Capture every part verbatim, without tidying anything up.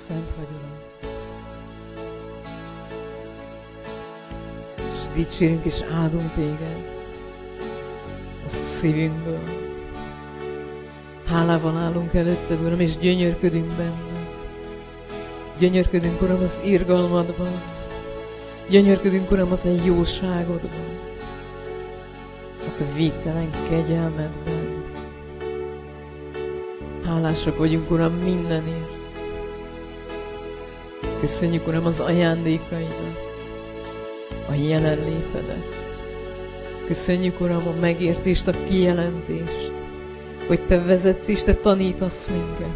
szent vagy, Uram. És dicsérünk és áldunk Téged a szívünkből. Hálával állunk előtted, Uram, és gyönyörködünk benned. Gyönyörködünk, Uram, az irgalmadban. Gyönyörködünk, Uram, a Te jóságodban. A Te végtelen kegyelmedben. Hálásak vagyunk, Uram, mindenért. Köszönjük, Uram, az ajándékaidat, a jelenlétedet. Köszönjük, Uram, a megértést, a kijelentést, hogy Te vezetsz és Te tanítasz minket.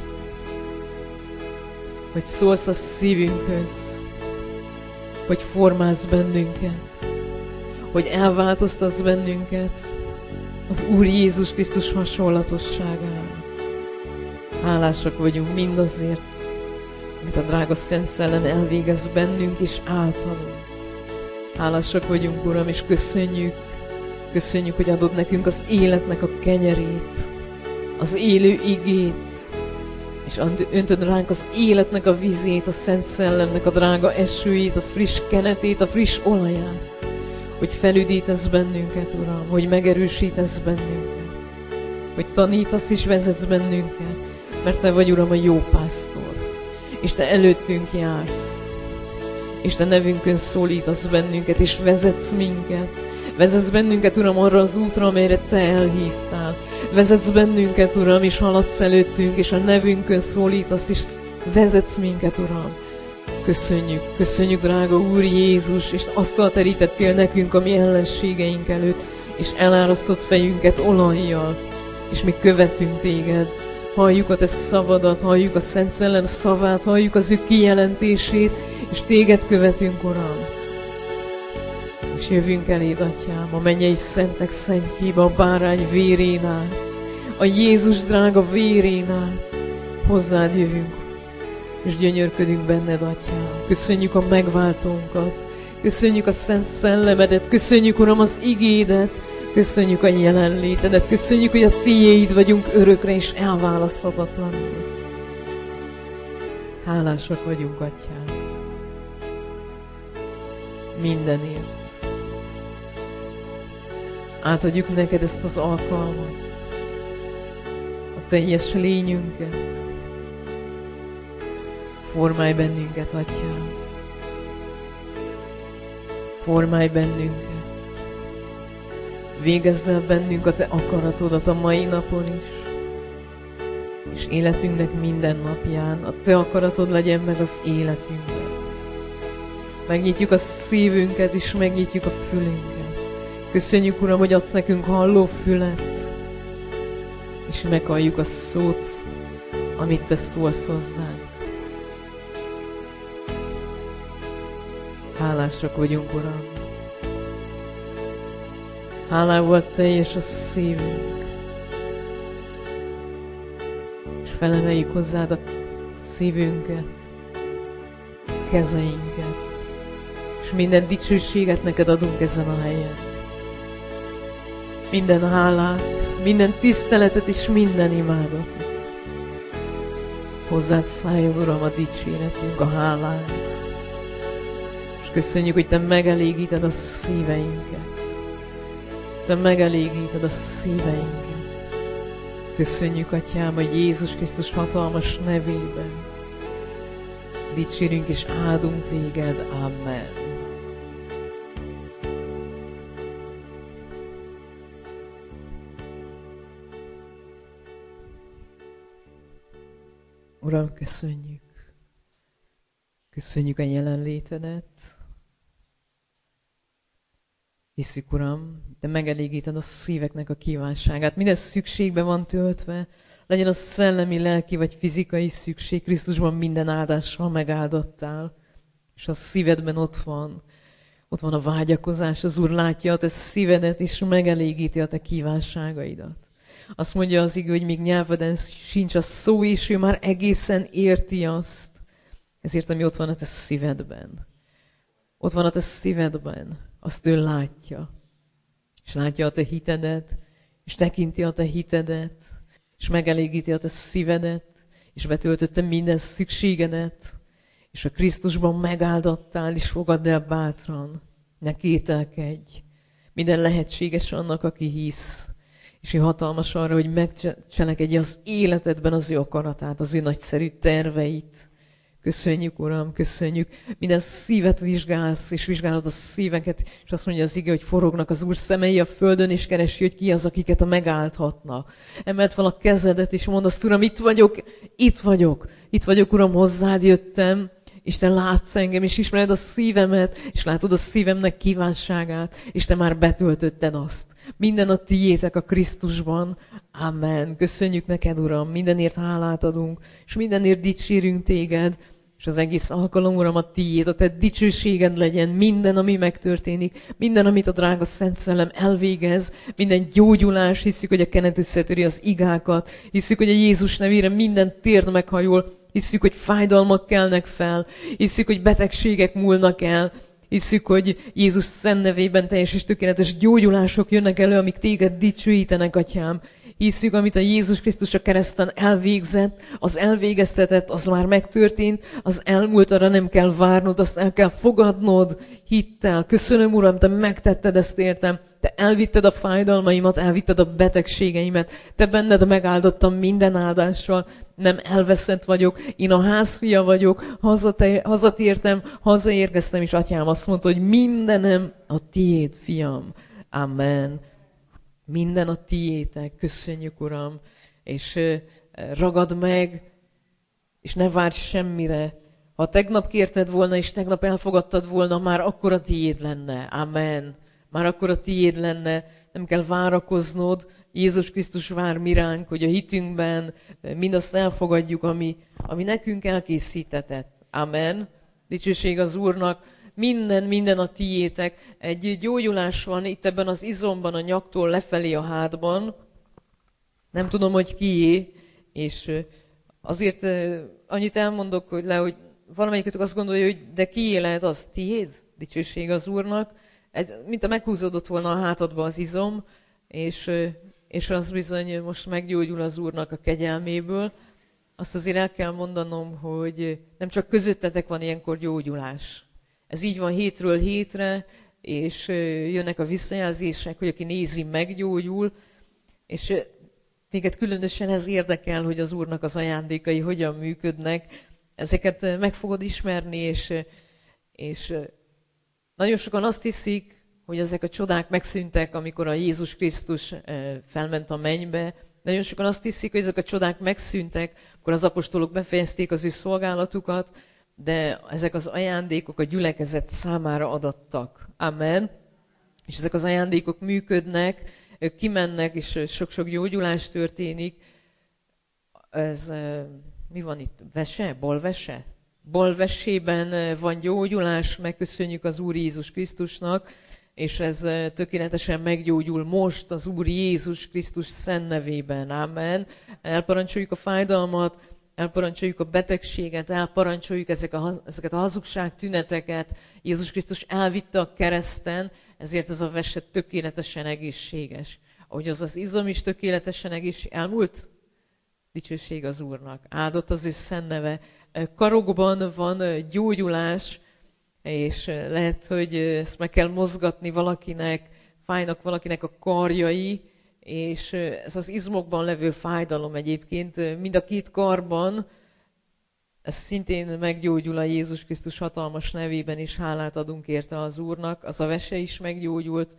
Hogy szólsz a szívünkhöz, hogy formálsz bennünket, hogy elváltoztatsz bennünket az Úr Jézus Krisztus hasonlatosságára. Hálásak vagyunk mindazért, amit a drága Szent Szellem elvégez bennünk és általunk. Hálásak vagyunk, Uram, és köszönjük, köszönjük, hogy adod nekünk az életnek a kenyerét, az élő igét, és öntöd ránk az életnek a vizét, a Szent Szellemnek a drága esőjét, a friss kenetét, a friss olaját, hogy felüdítesz bennünket, Uram, hogy megerősítesz bennünket, hogy tanítasz és vezetsz bennünket, mert Te vagy, Uram, a jó pásztor, és Te előttünk jársz, és Te nevünkön szólítasz bennünket, és vezetsz minket, vezetsz bennünket, Uram, arra az útra, amelyre Te elhívtál, vezetsz bennünket, Uram, és haladsz előttünk, és a nevünkön szólítasz, és vezetsz minket, Uram. Köszönjük, köszönjük, drága Úr Jézus, és asztalt terítettél nekünk a mi ellenségeink előtt, és elárasztott fejünket olajjal, és mi követünk Téged. Halljuk a Te szavadat, halljuk a Szent Szellem szavát, halljuk az ő kijelentését, és Téged követünk, Uram. És jövünk eléd, Atyám, a mennyei szentek szentjébe, a bárány vérén át, a Jézus drága vérén át. Hozzád jövünk, és gyönyörködünk benned, Atyám. Köszönjük a megváltónkat, köszönjük a Szent Szellemedet, köszönjük, Uram, az igédet, köszönjük a jelenlétedet, köszönjük, hogy a Tiéd vagyunk örökre és elválaszthatatlanul. Hálásak vagyunk, Atyám, mindenért. Átadjuk neked ezt az alkalmat, a teljes lényünket. Formálj bennünket, Atyám. Formálj bennünket. Végezd el bennünk a Te akaratodat a mai napon is, és életünknek minden napján a Te akaratod legyen meg az életünkben. Megnyitjuk a szívünket, és megnyitjuk a fülünket. Köszönjük, Uram, hogy adsz nekünk halló fület, és meghalljuk a szót, amit Te szólsz hozzánk. Hálásak vagyunk, Uram. Hálával teljes a szívünk, és felemeljük hozzád a szívünket, kezeinket, és minden dicsőséget neked adunk ezen a helyen. Minden hálát, minden tiszteletet és minden imádatot. Hozzád szálljon, Uram, a dicséretünk, a hálánk. És köszönjük, hogy Te megelégíted a szíveinket. Te megelégíted a szíveinket. Köszönjük, Atyám, hogy Jézus Krisztus hatalmas nevében dicsérünk és áldunk Téged. Amen. Uram, köszönjük. Köszönjük a jelenlétedet. Hiszük, Uram, Te megelégíted a szíveknek a kívánságát. Minden szükségbe van töltve, legyen az szellemi, lelki vagy fizikai szükség. Krisztusban minden áldással megáldottál, és a szívedben ott van. Ott van a vágyakozás, az Úr látja a te szívedet, és megelégíti a te kívánságaidat. Azt mondja az igő, hogy még nyelveden sincs a szó, és ő már egészen érti azt. Ezért, ami ott van a te szívedben. Ott van a te szívedben. Azt ő látja. És látja a te hitedet, és tekinti a te hitedet, és megelégíti a te szívedet, és betöltötte minden szükségedet, és a Krisztusban megáldottál, és fogadd el bátran. Ne kételkedj. Minden lehetséges annak, aki hisz. És ő hatalmas arra, hogy megcselekedje az életedben az ő akaratát, az ő nagyszerű terveit. Köszönjük, Uram, köszönjük. Minden szívet vizsgálsz, és vizsgálod a szíveket, és azt mondja az ige, hogy forognak az Úr szemei a földön, és keresi, hogy ki az, akiket a megáldhatna. Emeld fel a kezedet, és mondd azt, Uram, itt vagyok, itt vagyok, itt vagyok, Uram, hozzád jöttem, és te látsz engem, és ismered a szívemet, és látod a szívemnek kívánságát, és te már betöltötted azt. Minden a tiétek a Krisztusban. Amen. Köszönjük neked, Uram, mindenért hálát adunk, és mindenért dicsérünk téged, és az egész alkalom, Uram, a tiéd, a te dicsőséged legyen, minden, ami megtörténik, minden, amit a drága Szent Szellem elvégez, minden gyógyulás, hiszük, hogy a kenet összetöri az igákat, hiszük, hogy a Jézus nevére minden térd meghajol, hiszük, hogy fájdalmak kelnek fel, hiszük, hogy betegségek múlnak el, hiszük, hogy Jézus szent nevében teljes és tökéletes gyógyulások jönnek elő, amik téged dicsőítenek, Atyám. Hiszük, amit a Jézus Krisztus a kereszten elvégzett, az elvégeztetett, az már megtörtént, az elmúlt, arra nem kell várnod, azt el kell fogadnod hittel. Köszönöm, Uram, te megtetted ezt, értem. Te elvitted a fájdalmaimat, elvitted a betegségeimet. Te benned megáldottam minden áldással. Nem elveszett vagyok, én a házfia vagyok, hazate, hazatértem, hazaérkeztem, és Atyám azt mondta, hogy mindenem a tiéd, fiam. Amen. Minden a tiétek, köszönjük, Uram, és ragad meg, és ne várj semmire. Ha tegnap kérted volna, és tegnap elfogadtad volna, már akkor a tiéd lenne. Amen. Már akkor a tiéd lenne, nem kell várakoznod. Jézus Krisztus vár mi ránk, hogy a hitünkben mindazt elfogadjuk, ami, ami nekünk elkészítetett. Amen. Dicsőség az Úrnak. Minden, minden a tiétek. Egy gyógyulás van itt ebben az izomban, a nyaktól lefelé a hátban. Nem tudom, hogy kié, és azért annyit elmondok, hogy le, hogy valamelyikőtök azt gondolja, hogy de kié lehet az? Tiéd? Dicsőség az Úrnak. Ez, mint a meghúzódott volna a hátadba az izom, és, és az bizony most meggyógyul az Úrnak a kegyelméből. Azt azért el kell mondanom, hogy nem csak közöttetek van ilyenkor gyógyulás. Ez így van hétről hétre, és jönnek a visszajelzések, hogy aki nézi, meggyógyul, és téged különösen ez érdekel, hogy az Úrnak az ajándékai hogyan működnek. Ezeket meg fogod ismerni, és, és nagyon sokan azt hiszik, hogy ezek a csodák megszűntek, amikor a Jézus Krisztus felment a mennybe. Nagyon sokan azt hiszik, hogy ezek a csodák megszűntek, akkor az apostolok befejezték az ő szolgálatukat, de ezek az ajándékok a gyülekezet számára adattak. Amen. És ezek az ajándékok működnek, kimennek, és sok-sok gyógyulás történik. Ez mi van itt? Vese? Bolvese? Bolvesében van gyógyulás, megköszönjük az Úr Jézus Krisztusnak, és ez tökéletesen meggyógyul most az Úr Jézus Krisztus szent nevében. Amen. Elparancsoljuk a fájdalmat, elparancsoljuk a betegséget, elparancsoljuk ezek a, ezeket a hazugság tüneteket. Jézus Krisztus elvitte a kereszten, ezért ez a vese tökéletesen egészséges. Ahogy az az izom is tökéletesen egészséges. Elmúlt? Dicsőség az Úrnak. Áldott az ő szent neve. Karokban van gyógyulás, és lehet, hogy ezt meg kell mozgatni valakinek, fájnak valakinek a karjai, és ez az izmokban levő fájdalom egyébként mind a két karban, ez szintén meggyógyul a Jézus Krisztus hatalmas nevében, és hálát adunk érte az Úrnak. Az a vese is meggyógyult.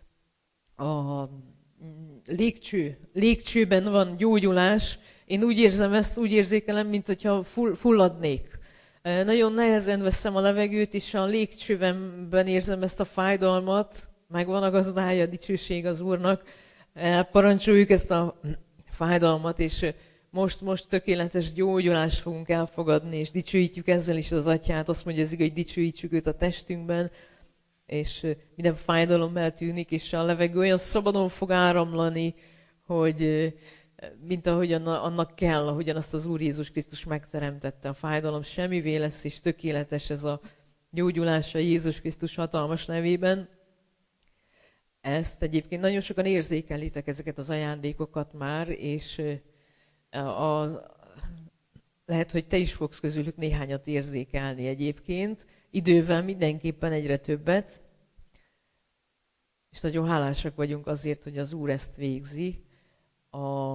A légcső, légcsőben van gyógyulás. Én úgy érzem ezt, úgy érzékelem, mint hogyha fulladnék. Nagyon nehezen veszem a levegőt, és a légcsőben érzem ezt a fájdalmat. Megvan a gazdája, dicsőség az Úrnak. Parancsoljuk ezt a fájdalmat, és most, most tökéletes gyógyulást fogunk elfogadni, és dicsőítjük ezzel is az Atyát. Azt mondja az ige, hogy dicsőítsük őt a testünkben, és minden fájdalom eltűnik, és a levegő olyan szabadon fog áramlani, hogy mint ahogyan annak kell, ahogyan azt az Úr Jézus Krisztus megteremtette. A fájdalom semmivé lesz, és tökéletes ez a gyógyulása Jézus Krisztus hatalmas nevében. Ezt egyébként nagyon sokan érzékelitek ezeket az ajándékokat már, és a, lehet, hogy te is fogsz közülük néhányat érzékelni egyébként, idővel mindenképpen egyre többet, és nagyon hálásak vagyunk azért, hogy az Úr ezt végzi. A...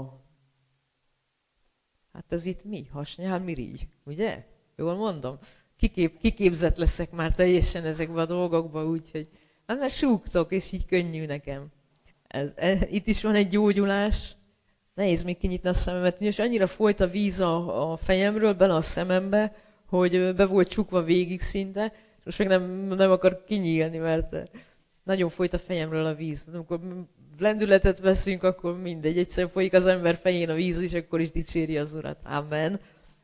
Hát ez itt mi? Hasnyál mirigy, ugye? Jól mondom? Kikép, kiképzett leszek már teljesen ezekben a dolgokban, úgyhogy hát mert súgtok, és így könnyű nekem. Ez, ez, itt is van egy gyógyulás. Nehéz még kinyitni a szememet, és annyira folyt a víz a, a fejemről bele a szemembe, hogy be volt csukva végig szinte, és most még nem, nem akar kinyílni, mert nagyon folyt a fejemről a víz. Amikor lendületet veszünk, akkor mindegy, egyszer folyik az ember fején a víz, és akkor is dicséri az Urat. Amen.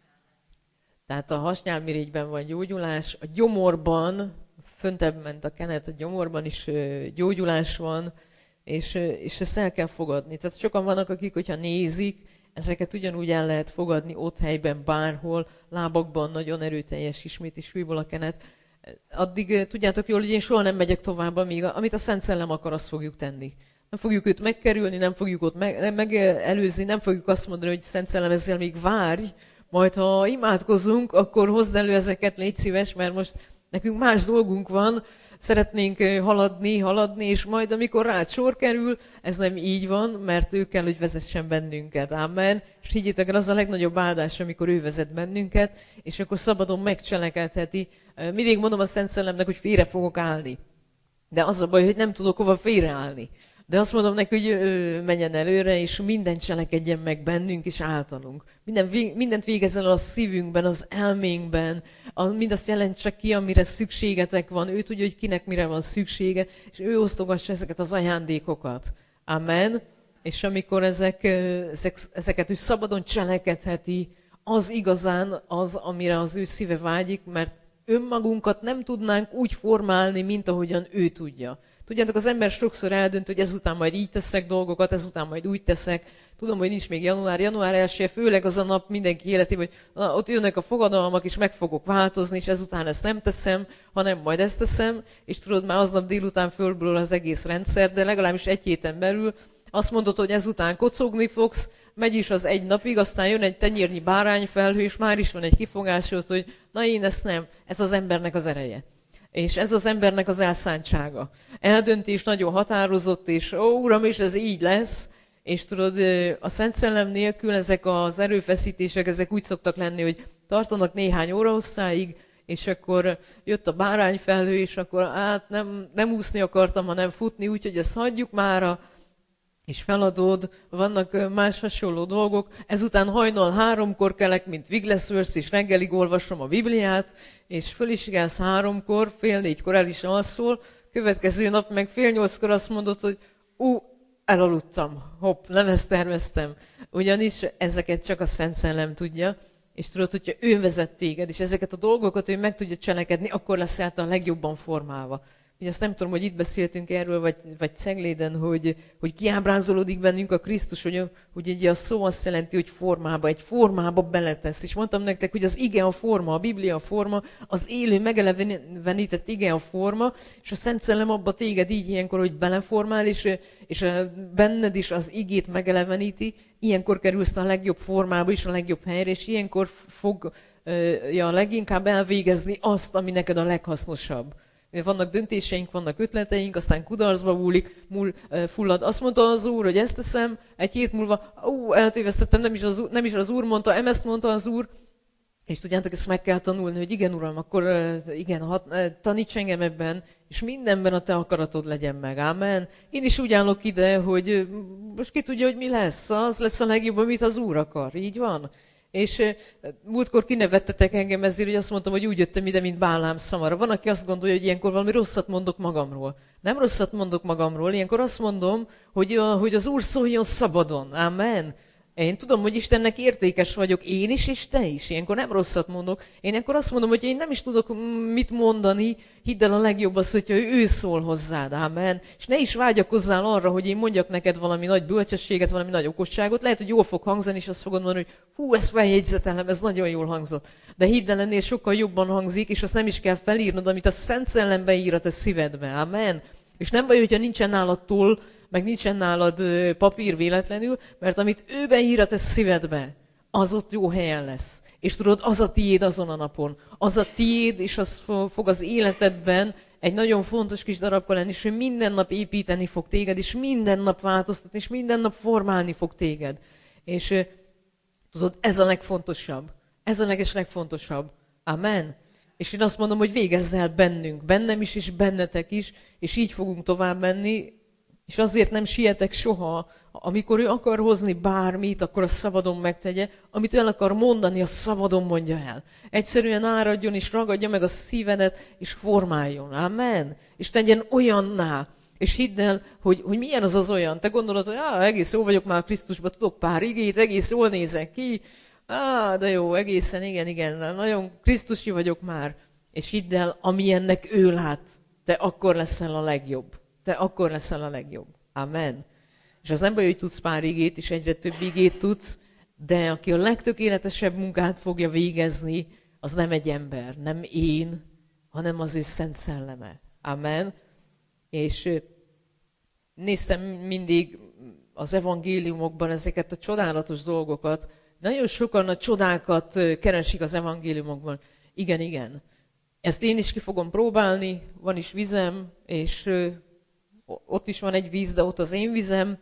Tehát a hasnyálmirigyben van gyógyulás, a gyomorban, föntebb ment a kenet, a gyomorban is gyógyulás van, és, és ezt el kell fogadni. Tehát sokan vannak, akik, hogyha nézik, ezeket ugyanúgy el lehet fogadni ott helyben, bárhol, lábakban nagyon erőteljes, ismét is újból a kenet. Addig tudjátok jól, hogy én soha nem megyek tovább, amíg amit a Szent Szellem akar, azt fogjuk tenni. Nem fogjuk őt megkerülni, nem fogjuk ott meg, megelőzni, nem fogjuk azt mondani, hogy Szent Szellem, ezzel még várj, majd ha imádkozunk, akkor hozd elő ezeket, légy szíves, mert most nekünk más dolgunk van, szeretnénk haladni, haladni, és majd amikor rád sor kerül, ez nem így van, mert ő kell, hogy vezessen bennünket. Amen. És higgyétek el, az a legnagyobb áldás, amikor ő vezet bennünket, és akkor szabadon megcselekedheti. Mindig mondom a Szent Szellemnek, hogy félre fogok állni. De az a baj, hogy nem tudok hova félreállni. De azt mondom neki, hogy ő menjen előre, és mindent cselekedjen meg bennünk és általunk. Minden, mindent végezzen el a szívünkben, az elménkben, a, mindazt jelentse ki, amire szükségetek van. Ő tudja, hogy kinek mire van szüksége, és ő osztogassa ezeket az ajándékokat. Amen. És amikor ezek, ezek, ezeket ő szabadon cselekedheti, az igazán az, amire az ő szíve vágyik, mert önmagunkat nem tudnánk úgy formálni, mint ahogyan ő tudja. Tudjátok, az ember sokszor eldönt, hogy ezután majd így teszek dolgokat, ezután majd úgy teszek. Tudom, hogy nincs még január, január elseje, főleg az a nap mindenki életében, hogy na, ott jönnek a fogadalmak, és meg fogok változni, és ezután ezt nem teszem, hanem majd ezt teszem, és tudod, már aznap délután fölből az egész rendszer, de legalábbis egy héten belül azt mondod, hogy ezután kocogni fogsz, megy is az egy napig, aztán jön egy tenyérnyi bárányfelhő, és már is van egy kifogásod, hogy na én ezt nem, ez az embernek az ereje. És ez az embernek az elszántsága. Eldöntés nagyon határozott, és ó, Uram, és ez így lesz. És tudod, a Szent Szellem nélkül ezek az erőfeszítések, ezek úgy szoktak lenni, hogy tartanak néhány órahosszáig, és akkor jött a bárányfelhő, és akkor hát nem, nem úszni akartam, hanem futni, úgyhogy ezt hagyjuk mára, és feladod, vannak más hasonló dolgok. Ezután hajnal háromkor kelek, mint Wigglesworth, és reggelig olvasom a Bibliát, és föl is kelsz háromkor, fél négykor el is alszol, következő nap meg fél nyolckor azt mondod, hogy ú, elaludtam, hopp, nem ezt terveztem. Ugyanis ezeket csak a Szent Szellem tudja, és tudod, hogyha ő vezet téged, és ezeket a dolgokat ő meg tudja cselekedni, akkor lesz által a legjobban formálva. Ugye azt nem tudom, hogy itt beszéltünk erről, vagy, vagy Cegléden, hogy, hogy kiábrázolódik bennünk a Krisztus, hogy, hogy ugye a szó azt jelenti, hogy formába, egy formába beletesz. És mondtam nektek, hogy az ige a forma, a Biblia a forma, az élő, megelevenített ige a forma, és a Szent Szellem abba téged így ilyenkor, hogy beleformál, és, és benned is az igét megeleveníti, ilyenkor kerülsz a legjobb formába is, a legjobb helyre, és ilyenkor fogja leginkább elvégezni azt, ami neked a leghasznosabb. Vannak döntéseink, vannak ötleteink, aztán kudarcba múlik, múl, fullad. Azt mondta az Úr, hogy ezt teszem, egy hét múlva, ó, eltévesztettem, nem is az Úr, nem is az Úr mondta, em ezt mondta az Úr. És tudjátok, ezt meg kell tanulni, hogy igen, Uram, akkor igen, hat, taníts engem ebben, és mindenben a te akaratod legyen meg. Amen. Én is úgy állok ide, hogy most ki tudja, hogy mi lesz, az lesz a legjobb, amit az Úr akar. Így van? És uh, múltkor kinevettetek engem ezért, hogy azt mondtam, hogy úgy jöttem ide, mint Bálám szamara. Van, aki azt gondolja, hogy ilyenkor valami rosszat mondok magamról. Nem rosszat mondok magamról, ilyenkor azt mondom, hogy, uh, hogy az Úr szóljon szabadon. Amen. Én tudom, hogy Istennek értékes vagyok, én is, és te is. Ilyenkor nem rosszat mondok. Én ilyenkor azt mondom, hogy én nem is tudok mit mondani. Hidd el, a legjobb az, hogyha ő szól hozzád. Amen. És ne is vágyakozzál arra, hogy én mondjak neked valami nagy bölcsességet, valami nagy okosságot. Lehet, hogy jól fog hangzani, és azt fogod mondani, hogy hú, ezt feljegyzetelem, ez nagyon jól hangzott. De hidd el, ennél sokkal jobban hangzik, és azt nem is kell felírnod, amit a Szent Szellem beír a te szívedbe. Amen. És nem baj, hogyha nincsen nálad toll, meg nincsen nálad papír véletlenül, mert amit ő beír a te szívedbe, az ott jó helyen lesz. És tudod, az a tiéd azon a napon. Az a tiéd, és az fog az életedben egy nagyon fontos kis darabka lenni, és ő minden nap építeni fog téged, és minden nap változtatni, és minden nap formálni fog téged. És tudod, ez a legfontosabb. Ez a leges legfontosabb. Amen. És én azt mondom, hogy végezz el bennünk, bennem is, és bennetek is, és így fogunk tovább menni, és azért nem sietek soha, amikor ő akar hozni bármit, akkor azt szabadon megtegye, amit ő el akar mondani, azt szabadon mondja el. Egyszerűen áradjon, és ragadja meg a szívedet, és formáljon. Amen. És tegyen olyanná. És hidd el, hogy, hogy milyen az az olyan. Te gondolod, hogy á, egész jó vagyok már Krisztusban, tudok pár igét, egész jól nézek ki. Á, de jó, egészen, igen, igen, nagyon Krisztusi vagyok már. És hidd el, amilyennek ő lát, te akkor leszel a legjobb. Te akkor leszel a legjobb. Amen. És az nem baj, hogy tudsz pár igét, és egyre több igét tudsz, de aki a legtökéletesebb munkát fogja végezni, az nem egy ember, nem én, hanem az ő Szent Szelleme. Amen. És néztem mindig az evangéliumokban ezeket a csodálatos dolgokat. Nagyon sokan a csodákat keresik az evangéliumokban. Igen, igen. Ezt én is ki fogom próbálni, van is vizem, és ott is van egy víz, de ott az én vizem,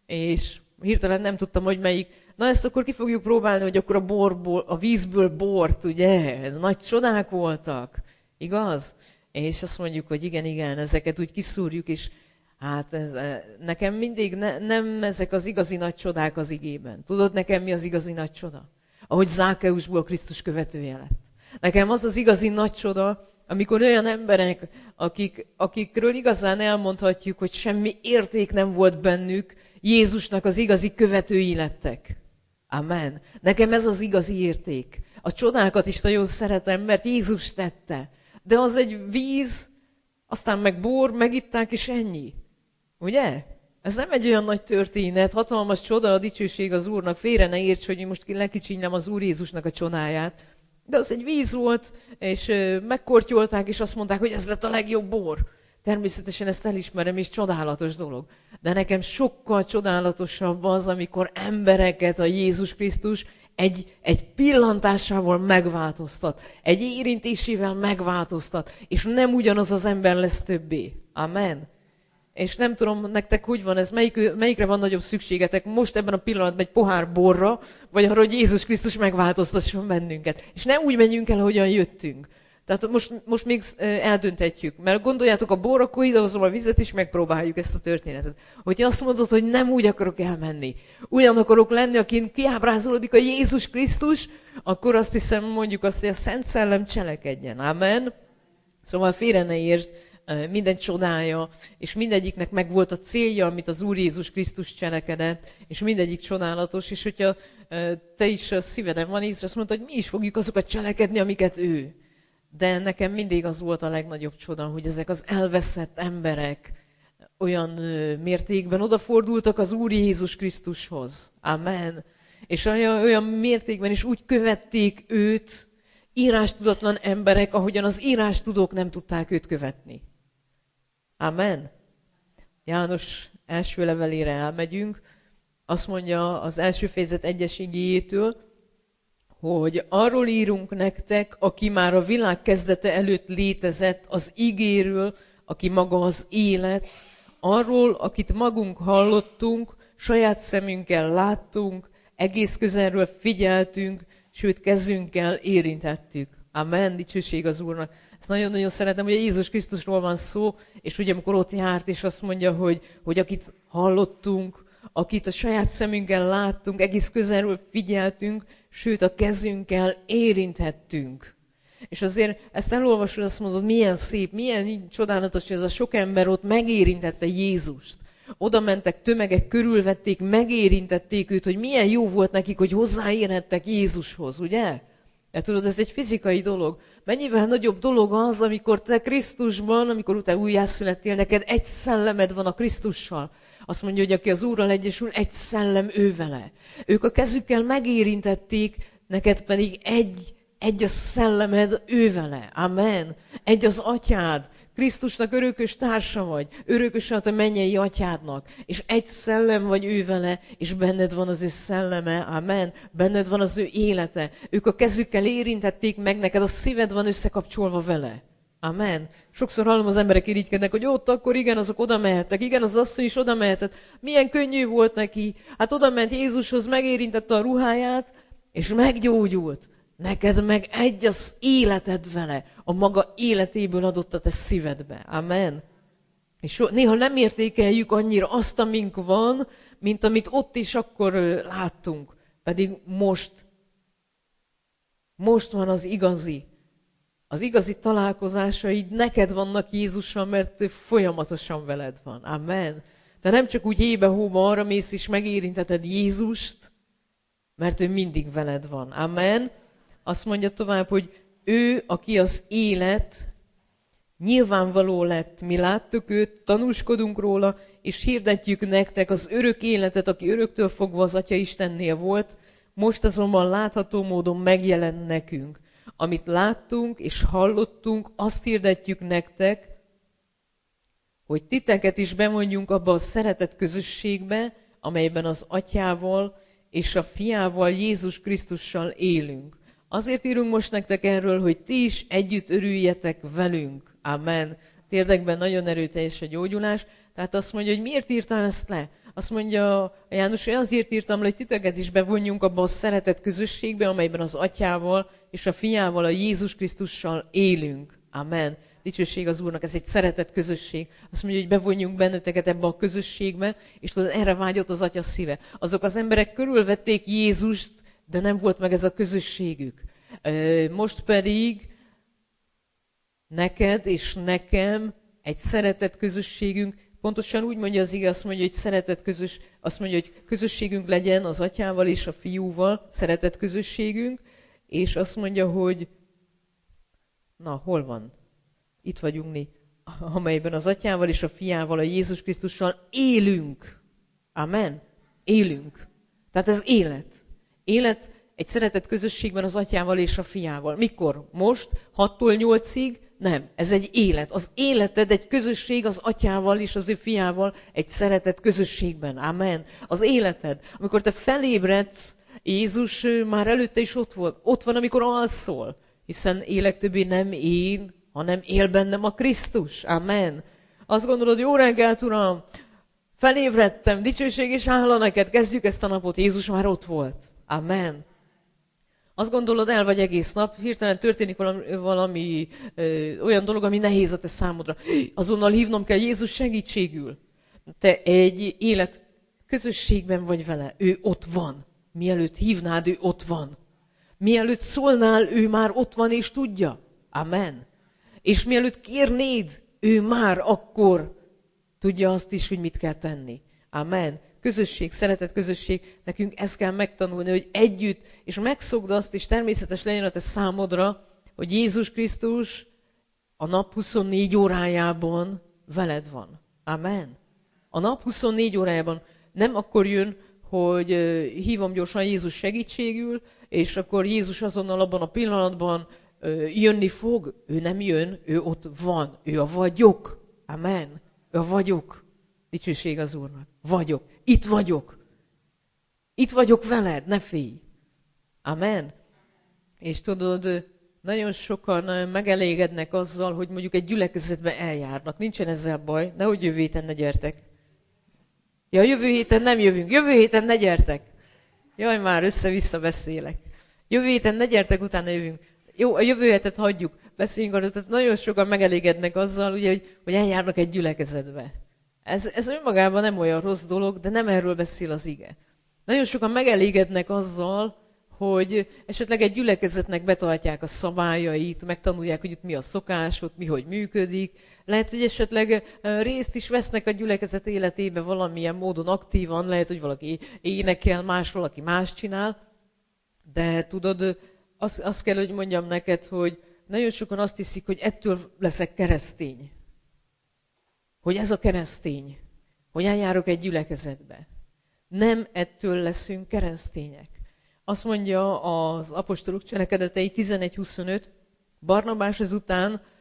és hirtelen nem tudtam, hogy melyik. Na ezt akkor ki fogjuk próbálni, hogy akkor a borból, a vízből bort, ugye? Ez nagy csodák voltak, igaz? És azt mondjuk, hogy igen, igen, ezeket úgy kiszúrjuk, és hát ez, nekem mindig ne, nem ezek az igazi nagy csodák az igében. Tudod, nekem mi az igazi nagy csoda? Ahogy Zákeusból Krisztus követője lett. Nekem az az igazi nagy csoda, amikor olyan emberek, akik, akikről igazán elmondhatjuk, hogy semmi érték nem volt bennük, Jézusnak az igazi követői lettek. Amen. Nekem ez az igazi érték. A csodákat is nagyon szeretem, mert Jézus tette. De az egy víz, aztán meg bor, megitták, és ennyi. Ugye? Ez nem egy olyan nagy történet, hatalmas csoda, a dicsőség az Úrnak. Félre ne érts, hogy most lekicsinylem az Úr Jézusnak a csodáját. De az egy víz volt, és megkortyolták, és azt mondták, hogy ez lett a legjobb bor. Természetesen ezt elismerem, és csodálatos dolog. De nekem sokkal csodálatosabb az, amikor embereket a Jézus Krisztus egy, egy pillantásával megváltoztat, egy érintésével megváltoztat, és nem ugyanaz az ember lesz többé. Amen. És nem tudom, nektek hogy van ez, melyik, melyikre van nagyobb szükségetek most ebben a pillanatban, egy pohár borra, vagy arra, hogy Jézus Krisztus megváltoztasson bennünket. És ne úgy menjünk el, ahogyan jöttünk. Tehát most, most még eldönthetjük, mert gondoljátok a bor, akkor idehozom a vizet, és megpróbáljuk ezt a történetet. Hogyha azt mondod, hogy nem úgy akarok elmenni, olyan akarok lenni, akin kiábrázolódik a Jézus Krisztus, akkor azt hiszem, mondjuk azt, hogy a Szent Szellem cselekedjen. Amen. Szóval félre ne értsd, minden csodája, és mindegyiknek megvolt a célja, amit az Úr Jézus Krisztus cselekedett, és mindegyik csodálatos, és hogyha te is a szíveden van, és azt mondta, hogy mi is fogjuk azokat cselekedni, amiket ő. De nekem mindig az volt a legnagyobb csoda, hogy ezek az elveszett emberek olyan mértékben odafordultak az Úr Jézus Krisztushoz. Amen. És olyan, olyan mértékben is úgy követték őt, írástudatlan emberek, ahogyan az írástudók nem tudták őt követni. Amen. János első levelére elmegyünk. Azt mondja az első fejezet egyes igéjétől, hogy arról írunk nektek, aki már a világ kezdete előtt létezett, az igéről, aki maga az élet, arról, akit magunk hallottunk, saját szemünkkel láttunk, egész közelről figyeltünk, sőt kezünkkel érintettük. Amen, dicsőség az Úrnak. Ezt nagyon-nagyon szeretem, hogy Jézus Krisztusról van szó, és ugye amikor ott járt, és azt mondja, hogy, hogy akit hallottunk, akit a saját szemünkkel láttunk, egész közelről figyeltünk, sőt a kezünkkel érinthettünk. És azért ezt elolvasod, azt mondod, milyen szép, milyen csodálatos, hogy ez a sok ember ott megérintette Jézust. Oda mentek, tömegek körülvették, megérintették őt, hogy milyen jó volt nekik, hogy hozzáérhettek Jézushoz, ugye? De tudod, ez egy fizikai dolog. Mennyivel nagyobb dolog az, amikor te Krisztusban, amikor utána újjászülettél, neked egy szellemed van a Krisztussal. Azt mondja, hogy aki az Úrral egyesül, egy szellem ő vele. Ők a kezükkel megérintették, neked pedig egy, egy a szellemed ő vele. Amen. Egy az atyád. Krisztusnak örökös társa vagy, örökös a te mennyei atyádnak, és egy szellem vagy ő vele, és benned van az ő szelleme, amen, benned van az ő élete. Ők a kezükkel érintették meg neked, a szíved van összekapcsolva vele. Amen. Sokszor hallom, az emberek irigykednek, hogy ott akkor igen, azok oda mehettek, igen, az asszony is oda mehetett. Milyen könnyű volt neki. Hát oda ment Jézushoz, megérintette a ruháját, és meggyógyult. Neked meg egy az életed vele, a maga életéből adott a te szívedbe. Amen. És so, néha nem értékeljük annyira azt, amink van, mint amit ott is akkor ö, láttunk. Pedig most, most van az igazi. Az igazi találkozásaid neked vannak Jézussal, mert ő folyamatosan veled van. Amen. De nem csak úgy hébe-hóba arra mész és megérinteted Jézust, mert ő mindig veled van. Amen. Azt mondja tovább, hogy ő, aki az élet, nyilvánvaló lett. Mi láttuk őt, tanúskodunk róla, és hirdetjük nektek az örök életet, aki öröktől fogva az Atya Istennél volt, most azonban látható módon megjelent nekünk. Amit láttunk és hallottunk, azt hirdetjük nektek, hogy titeket is bevonjunk abba a szeretet közösségbe, amelyben az Atyával és a Fiával, Jézus Krisztussal élünk. Azért írunk most nektek erről, hogy ti is együtt örüljetek velünk. Amen. Térdekben nagyon erőteljes a gyógyulás. Tehát azt mondja, hogy miért írtam ezt le? Azt mondja János, hogy azért írtam le, hogy titeket is bevonjunk abba a szeretet közösségbe, amelyben az Atyával és a Fiával, a Jézus Krisztussal élünk. Amen. Dicsőség az Úrnak, ez egy szeretet közösség. Azt mondja, hogy bevonjunk benneteket ebbe a közösségbe, és tudod, erre vágyott az Atya szíve. Azok az emberek körülvették Jézust, de nem volt meg ez a közösségük. Most pedig neked és nekem egy szeretet közösségünk, pontosan úgy mondja az ige, azt mondja, hogy szeretet közös, azt mondja, hogy közösségünk legyen az Atyával és a Fiúval, szeretet közösségünk, és azt mondja, hogy na, hol van? Itt vagyunk mi, amelyben az Atyával és a Fiával, a Jézus Krisztussal élünk. Amen. Élünk. Tehát ez élet. Élet egy szeretett közösségben az Atyával és a Fiával. Mikor? Most? hattól nyolcig? Nem. Ez egy élet. Az életed egy közösség az Atyával és az ő Fiával egy szeretett közösségben. Amen. Az életed. Amikor te felébredsz, Jézus már előtte is ott volt. Ott van, amikor alszol. Hiszen élek többé nem én, hanem él bennem a Krisztus. Amen. Azt gondolod, jó reggelt, Uram, felébredtem, dicsőség és hála neked, kezdjük ezt a napot, Jézus már ott volt. Amen. Azt gondolod, el vagy egész nap, hirtelen történik valami, valami ö, olyan dolog, ami nehéz a te számodra. Azonnal hívnom kell Jézus segítségül. Te egy élet közösségben vagy vele, ő ott van. Mielőtt hívnád, ő ott van. Mielőtt szólnál, ő már ott van és tudja. Amen. És mielőtt kérnéd, ő már akkor tudja azt is, hogy mit kell tenni. Amen. Közösség, szeretett közösség, nekünk ezt kell megtanulni, hogy együtt, és megszokd azt, és természetes legyen a te számodra, hogy Jézus Krisztus a nap huszonnégy órájában veled van. Amen. A nap huszonnégy órájában nem akkor jön, hogy hívom gyorsan Jézus segítségül, és akkor Jézus azonnal abban a pillanatban jönni fog. Ő nem jön, ő ott van. Ő a vagyok. Amen. Ő a vagyok. Dicsőség az Úrnak. Vagyok. Itt vagyok. Itt vagyok veled, ne félj. Amen. És tudod, nagyon sokan megelégednek azzal, hogy mondjuk egy gyülekezetbe eljárnak. Nincsen ezzel baj, nehogy jövő héten ne gyertek. Ja, jövő héten nem jövünk. Jövő héten ne gyertek. Jaj, már össze-vissza beszélek. Jövő héten ne gyertek, utána jövünk. Jó, a jövő hétet hagyjuk. Beszéljünk arra, tehát nagyon sokan megelégednek azzal, ugye, hogy, hogy eljárnak egy gyülekezetbe. Ez, ez önmagában nem olyan rossz dolog, de nem erről beszél az ige. Nagyon sokan megelégednek azzal, hogy esetleg egy gyülekezetnek betartják a szabályait, megtanulják, hogy itt mi a szokás, ott mi hogy működik. Lehet, hogy esetleg részt is vesznek a gyülekezet életébe valamilyen módon aktívan, lehet, hogy valaki énekel, más valaki más csinál. De tudod, azt, azt kell, hogy mondjam neked, hogy nagyon sokan azt hiszik, hogy ettől leszek keresztény. Hogy ez a keresztény, hogy eljárok egy gyülekezetbe. Nem ettől leszünk keresztények. Azt mondja az apostolok cselekedetei tizenegy huszonöt, Barnabás ezután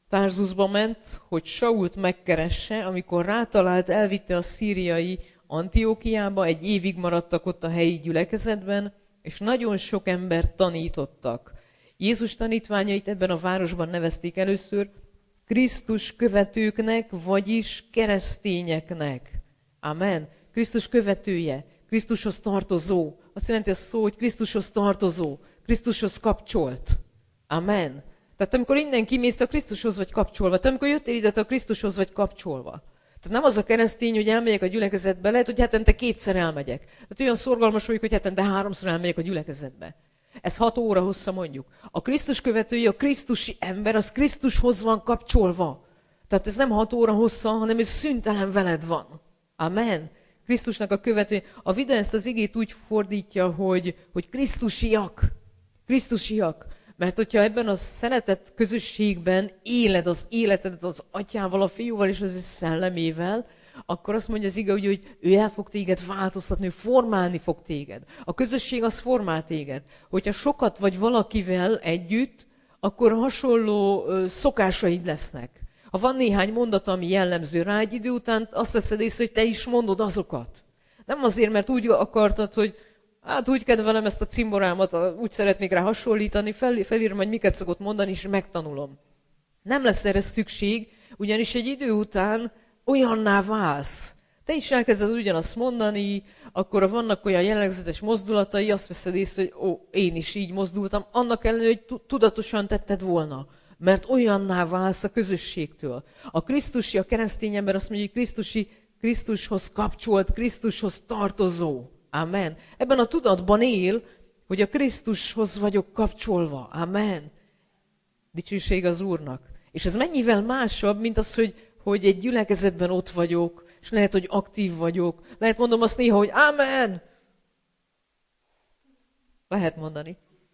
Tarzusba ment, hogy Sault megkeresse, amikor rátalált, elvitte a szíriai Antiókiába, egy évig maradtak ott a helyi gyülekezetben, és nagyon sok embert tanítottak. Jézus tanítványait ebben a városban nevezték először Krisztus követőknek, vagyis keresztényeknek. Amen. Krisztus követője, Krisztushoz tartozó. Azt jelenti a szó, hogy Krisztushoz tartozó, Krisztushoz kapcsolt. Amen. Tehát amikor innen kimész, te a Krisztushoz vagy kapcsolva. Te amikor jöttél ide, te a Krisztushoz vagy kapcsolva. Tehát nem az a keresztény, hogy elmegyek a gyülekezetbe, lehet, hogy hetente kétszer elmegyek. Tehát olyan szorgalmas vagyok, hogy hetente háromszor elmegyek a gyülekezetbe. Ez hat óra hossza mondjuk. A Krisztus követője, a krisztusi ember, az Krisztushoz van kapcsolva. Tehát ez nem hat óra hossza, hanem ez szüntelen veled van. Amen. Krisztusnak a követője. A Vida ezt az igét úgy fordítja, hogy, hogy Krisztusiak. Krisztusiak. Mert hogyha ebben a szeretett közösségben éled az életedet az atyával, a fiúval és az ő szellemével, akkor azt mondja az ige, hogy, hogy ő el fog téged változtatni, ő formálni fog téged. A közösség az formál téged. Hogyha sokat vagy valakivel együtt, akkor hasonló szokásaid lesznek. Ha van néhány mondat, ami jellemző rá, egy idő után azt veszed észre, hogy te is mondod azokat. Nem azért, mert úgy akartad, hogy hát úgy kedvelem ezt a cimborámat, úgy szeretnék rá hasonlítani, fel, felírom, hogy miket szokott mondani, és megtanulom. Nem lesz erre szükség, ugyanis egy idő után olyanná válsz. Te is elkezded ugyanazt mondani, akkor vannak olyan jellegzetes mozdulatai, azt veszed észre, hogy ó, én is így mozdultam, annak ellenére, hogy tudatosan tetted volna. Mert olyanná válsz a közösségtől. A krisztusi, a keresztény ember azt mondja, hogy krisztusi, Krisztushoz kapcsolt, Krisztushoz tartozó. Amen. Ebben a tudatban él, hogy a Krisztushoz vagyok kapcsolva. Amen. Dicsőség az Úrnak. És ez mennyivel másabb, mint az, hogy, hogy egy gyülekezetben ott vagyok, és lehet, hogy aktív vagyok. Lehet mondom azt néha, hogy Amen. Lehet mondani.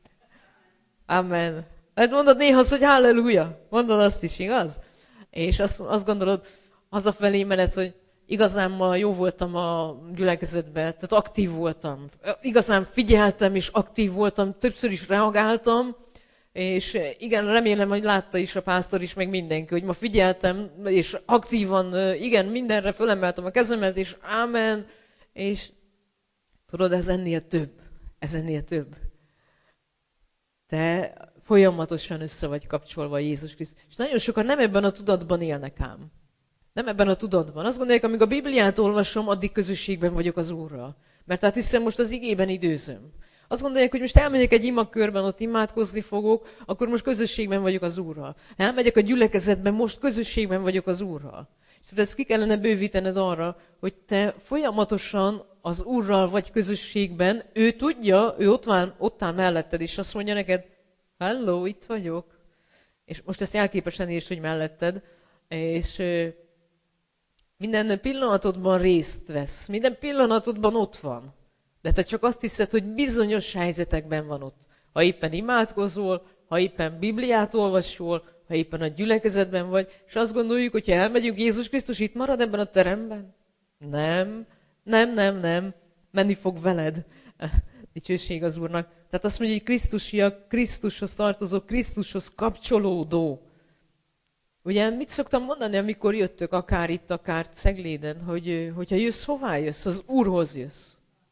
Amen. Lehet mondod néha azt, hogy Halleluja. Mondod azt is, igaz? És azt, azt gondolod, hazafelé menet, hogy igazán ma jó voltam a gyülekezetben, tehát aktív voltam. Igazán figyeltem és aktív voltam, többször is reagáltam, és igen, remélem, hogy látta is a pásztor is, meg mindenki, hogy ma figyeltem, és aktívan, igen, mindenre fölemeltem a kezemet, és ámen, és tudod, ez ennél több. Ez ennél több. Te folyamatosan össze vagy kapcsolva Jézus Krisztus. És nagyon sokan nem ebben a tudatban élnek ám. Nem ebben a tudatban. Azt gondolják, amíg a Bibliát olvasom, addig közösségben vagyok az Úrral. Mert hát hiszen most az igében időzöm. Azt gondolják, hogy most elmegyek egy imakörben, ott imádkozni fogok, akkor most közösségben vagyok az Úrral. Elmegyek a gyülekezetben, most közösségben vagyok az Úrral. És tudod, ezt ki kellene bővítened arra, hogy te folyamatosan az Úrral vagy közösségben, ő tudja, ő ott, van, ott áll melletted, és azt mondja neked, hello, itt vagyok. És most ezt jelképesen is, hogy melletted, és minden pillanatodban részt vesz, minden pillanatodban ott van. De te csak azt hiszed, hogy bizonyos helyzetekben van ott. Ha éppen imádkozol, ha éppen Bibliát olvasol, ha éppen a gyülekezetben vagy, és azt gondoljuk, hogy ha elmegyünk, Jézus Krisztus itt marad ebben a teremben? Nem, nem, nem, nem. Menni fog veled. Dicsőség az Úrnak. Tehát azt mondja, hogy Krisztusiak, Krisztushoz tartozó, Krisztushoz kapcsolódó. Ugye mit szoktam mondani, amikor jöttök, akár itt, akár Cegléden, hogy hogyha jössz, hová jössz? Az Úrhoz jössz.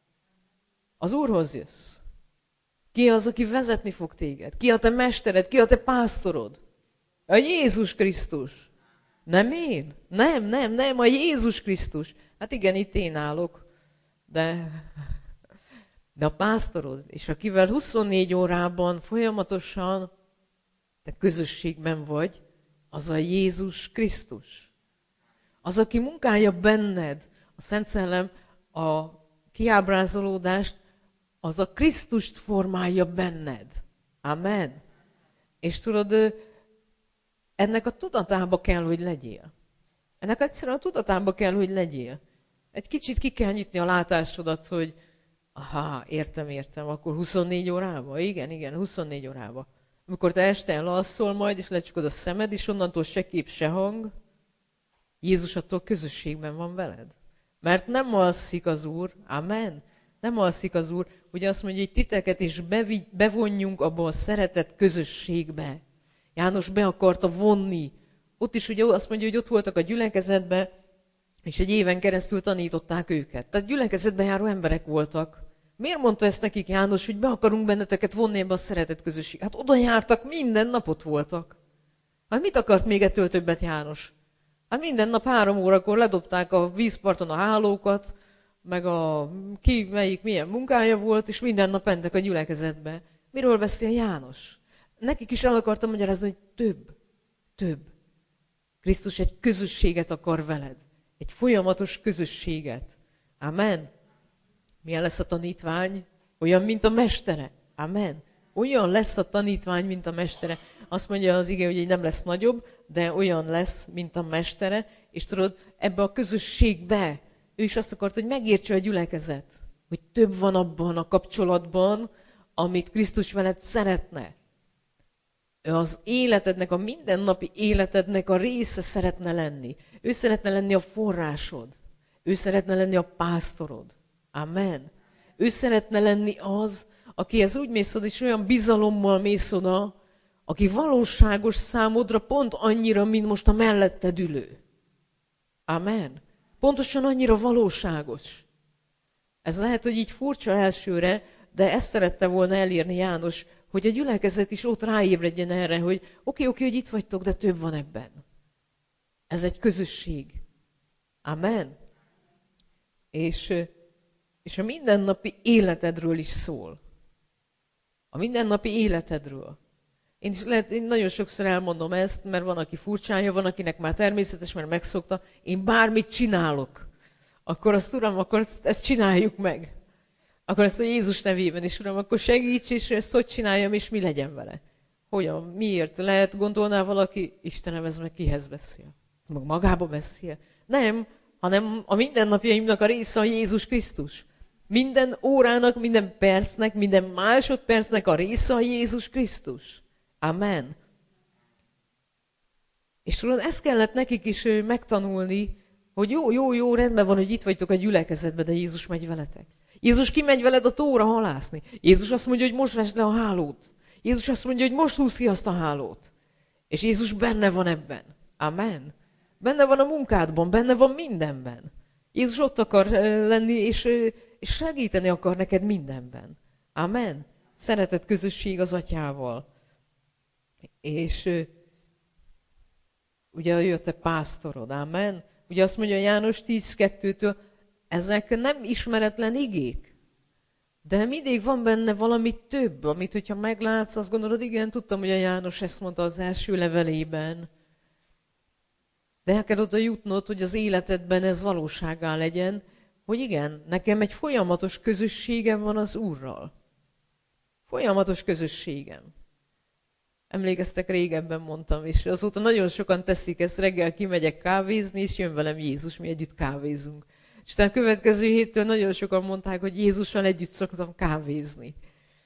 Az Úrhoz jössz. Ki az, aki vezetni fog téged? Ki a te mestered? Ki a te pásztorod? A Jézus Krisztus. Nem én? Nem, nem, nem, a Jézus Krisztus. Hát igen, itt én állok, de, de a pásztorod, és akivel huszonnégy órában folyamatosan te közösségben vagy, az a Jézus Krisztus. Az, aki munkálja benned, a Szent Szellem, a kiábrázolódást, az a Krisztust formálja benned. Amen. És tudod, ennek a tudatába kell, hogy legyél. Ennek egyszerűen a tudatába kell, hogy legyél. Egy kicsit ki kell nyitni a látásodat, hogy aha, értem, értem, akkor huszonnégy órába? Igen, igen, huszonnégy órába. Amikor te este elalszol majd, és lecsukod a szemed, és onnantól se kép, se hang, Jézus attól közösségben van veled. Mert nem alszik az Úr, amen, nem alszik az Úr, ugye azt mondja, hogy titeket is bevonjunk abba a szeretett közösségbe. János be akarta vonni, ott is ugye azt mondja, hogy ott voltak a gyülekezetben, és egy éven keresztül tanították őket. Tehát gyülekezetben járó emberek voltak. Miért mondta ezt nekik János, hogy be akarunk benneteket vonni ebbe a szeretet közösségbe? Hát oda jártak, minden napot voltak. Hát mit akart még ettől többet János? Hát minden nap három órakor ledobták a vízparton a hálókat, meg a ki, melyik milyen munkája volt, és minden nap mentek a gyülekezetbe. Miről beszél János? Nekik is el akartam magyarázni, hogy több, több. Krisztus egy közösséget akar veled. Egy folyamatos közösséget. Amen. Milyen lesz a tanítvány? Olyan, mint a mestere. Amen. Olyan lesz a tanítvány, mint a mestere. Azt mondja az ige, hogy nem lesz nagyobb, de olyan lesz, mint a mestere. És tudod, ebbe a közösségbe ő is azt akart, hogy megértse a gyülekezet. Hogy több van abban a kapcsolatban, amit Krisztus veled szeretne. Ő az életednek, a mindennapi életednek a része szeretne lenni. Ő szeretne lenni a forrásod. Ő szeretne lenni a pásztorod. Amen. Ő szeretne lenni az, akihez úgy mész oda, és olyan bizalommal mész oda, aki valóságos számodra pont annyira, mint most a melletted ülő. Amen. Pontosan annyira valóságos. Ez lehet, hogy így furcsa elsőre, de ezt szerette volna elérni János, hogy a gyülekezet is ott ráébredjen erre, hogy oké, okay, oké, okay, hogy itt vagytok, de több van ebben. Ez egy közösség. Amen. És, és a mindennapi életedről is szól. A mindennapi életedről. Én is lehet, én nagyon sokszor elmondom ezt, mert van, aki furcsája, van, akinek már természetes, mert megszokta. Én bármit csinálok, akkor azt, Uram, akkor ezt, ezt csináljuk meg. Akkor ezt a Jézus nevében is, Uram, akkor segíts, és ezt hogy csináljam, és mi legyen vele. Hogyan, miért? Lehet, gondolná valaki, Istenem, ez meg kihez beszél? Ez meg magába beszél? Nem, hanem a mindennapjaimnak a része a Jézus Krisztus. Minden órának, minden percnek, minden másodpercnek a része a Jézus Krisztus. Amen. És tudod, ezt kellett nekik is megtanulni, hogy jó, jó, jó, rendben van, hogy itt vagytok a gyülekezetben, de Jézus megy veletek. Jézus kimegy veled a tóra halászni. Jézus azt mondja, hogy most vesd le a hálót. Jézus azt mondja, hogy most húzz ki azt a hálót. És Jézus benne van ebben. Amen. Benne van a munkádban, benne van mindenben. Jézus ott akar lenni, és, és segíteni akar neked mindenben. Amen. Szeretett közösség az atyával. És ugye jött a pásztorod. Amen. Ugye azt mondja János tíz kettőtől, ezek nem ismeretlen igék. De mindig van benne valami több, amit hogyha meglátsz, azt gondolod, igen, tudtam, hogy a János ezt mondta az első levelében. De el kell oda jutnod, hogy az életedben ez valóságá legyen, hogy igen, nekem egy folyamatos közösségem van az Úrral. Folyamatos közösségem. Emlékeztek, régebben mondtam, és azóta nagyon sokan teszik ezt, reggel kimegyek kávézni, és jön velem Jézus, mi együtt kávézunk. És a következő héttől nagyon sokan mondták, hogy Jézussal együtt szoktam kávézni.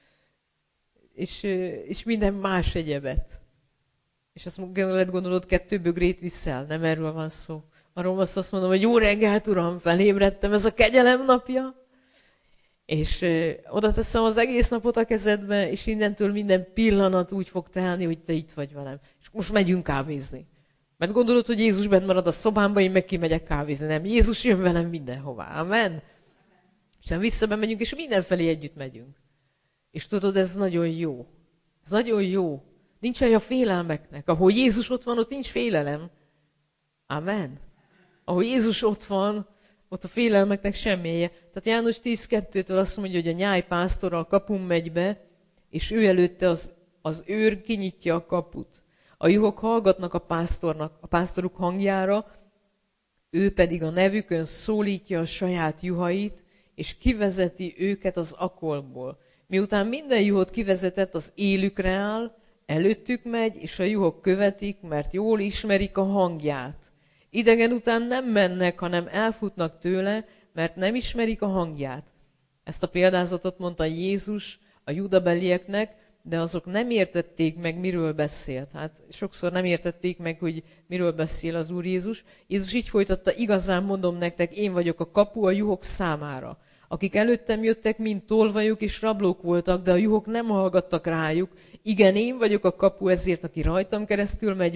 És, és minden más egyebet. És azt lehet gondolod, kettő bögrét viszel, nem erről van szó. Arról azt mondom, hogy jó reggelt, Uram, felébredtem, ez a kegyelem napja. És ö, oda teszem az egész napot a kezedbe, és innentől minden pillanat úgy fog telni, hogy te itt vagy velem. És most megyünk kávézni. Mert gondolod, hogy Jézus bent marad a szobámba, én meg kimegyek kávézni. Nem, Jézus jön velem mindenhová. Amen. És nem visszabemegyünk, és mindenfelé együtt megyünk. És tudod, ez nagyon jó. Ez nagyon jó. Nincs hely a félelmeknek. Ahol Jézus ott van, ott nincs félelem. Amen. Ahol Jézus ott van, ott a félelmeknek semmi helye. Tehát János tíz kettőtől azt mondja, hogy a nyájpásztor a kapun megy be, és ő előtte az, az őr kinyitja a kaput. A juhok hallgatnak a pásztornak, a pásztoruk hangjára, ő pedig a nevükön szólítja a saját juhait, és kivezeti őket az akolból. Miután minden juhot kivezetett, az élükre áll, előttük megy, és a juhok követik, mert jól ismerik a hangját. Idegen után nem mennek, hanem elfutnak tőle, mert nem ismerik a hangját. Ezt a példázatot mondta Jézus a judabelieknek, de azok nem értették meg, miről beszélt. Hát sokszor nem értették meg, hogy miről beszél az Úr Jézus. Jézus így folytatta, igazán mondom nektek, én vagyok a kapu a juhok számára. Akik előttem jöttek, mind tolvajok és rablók voltak, de a juhok nem hallgattak rájuk. Igen, én vagyok a kapu, ezért aki rajtam keresztül megy be,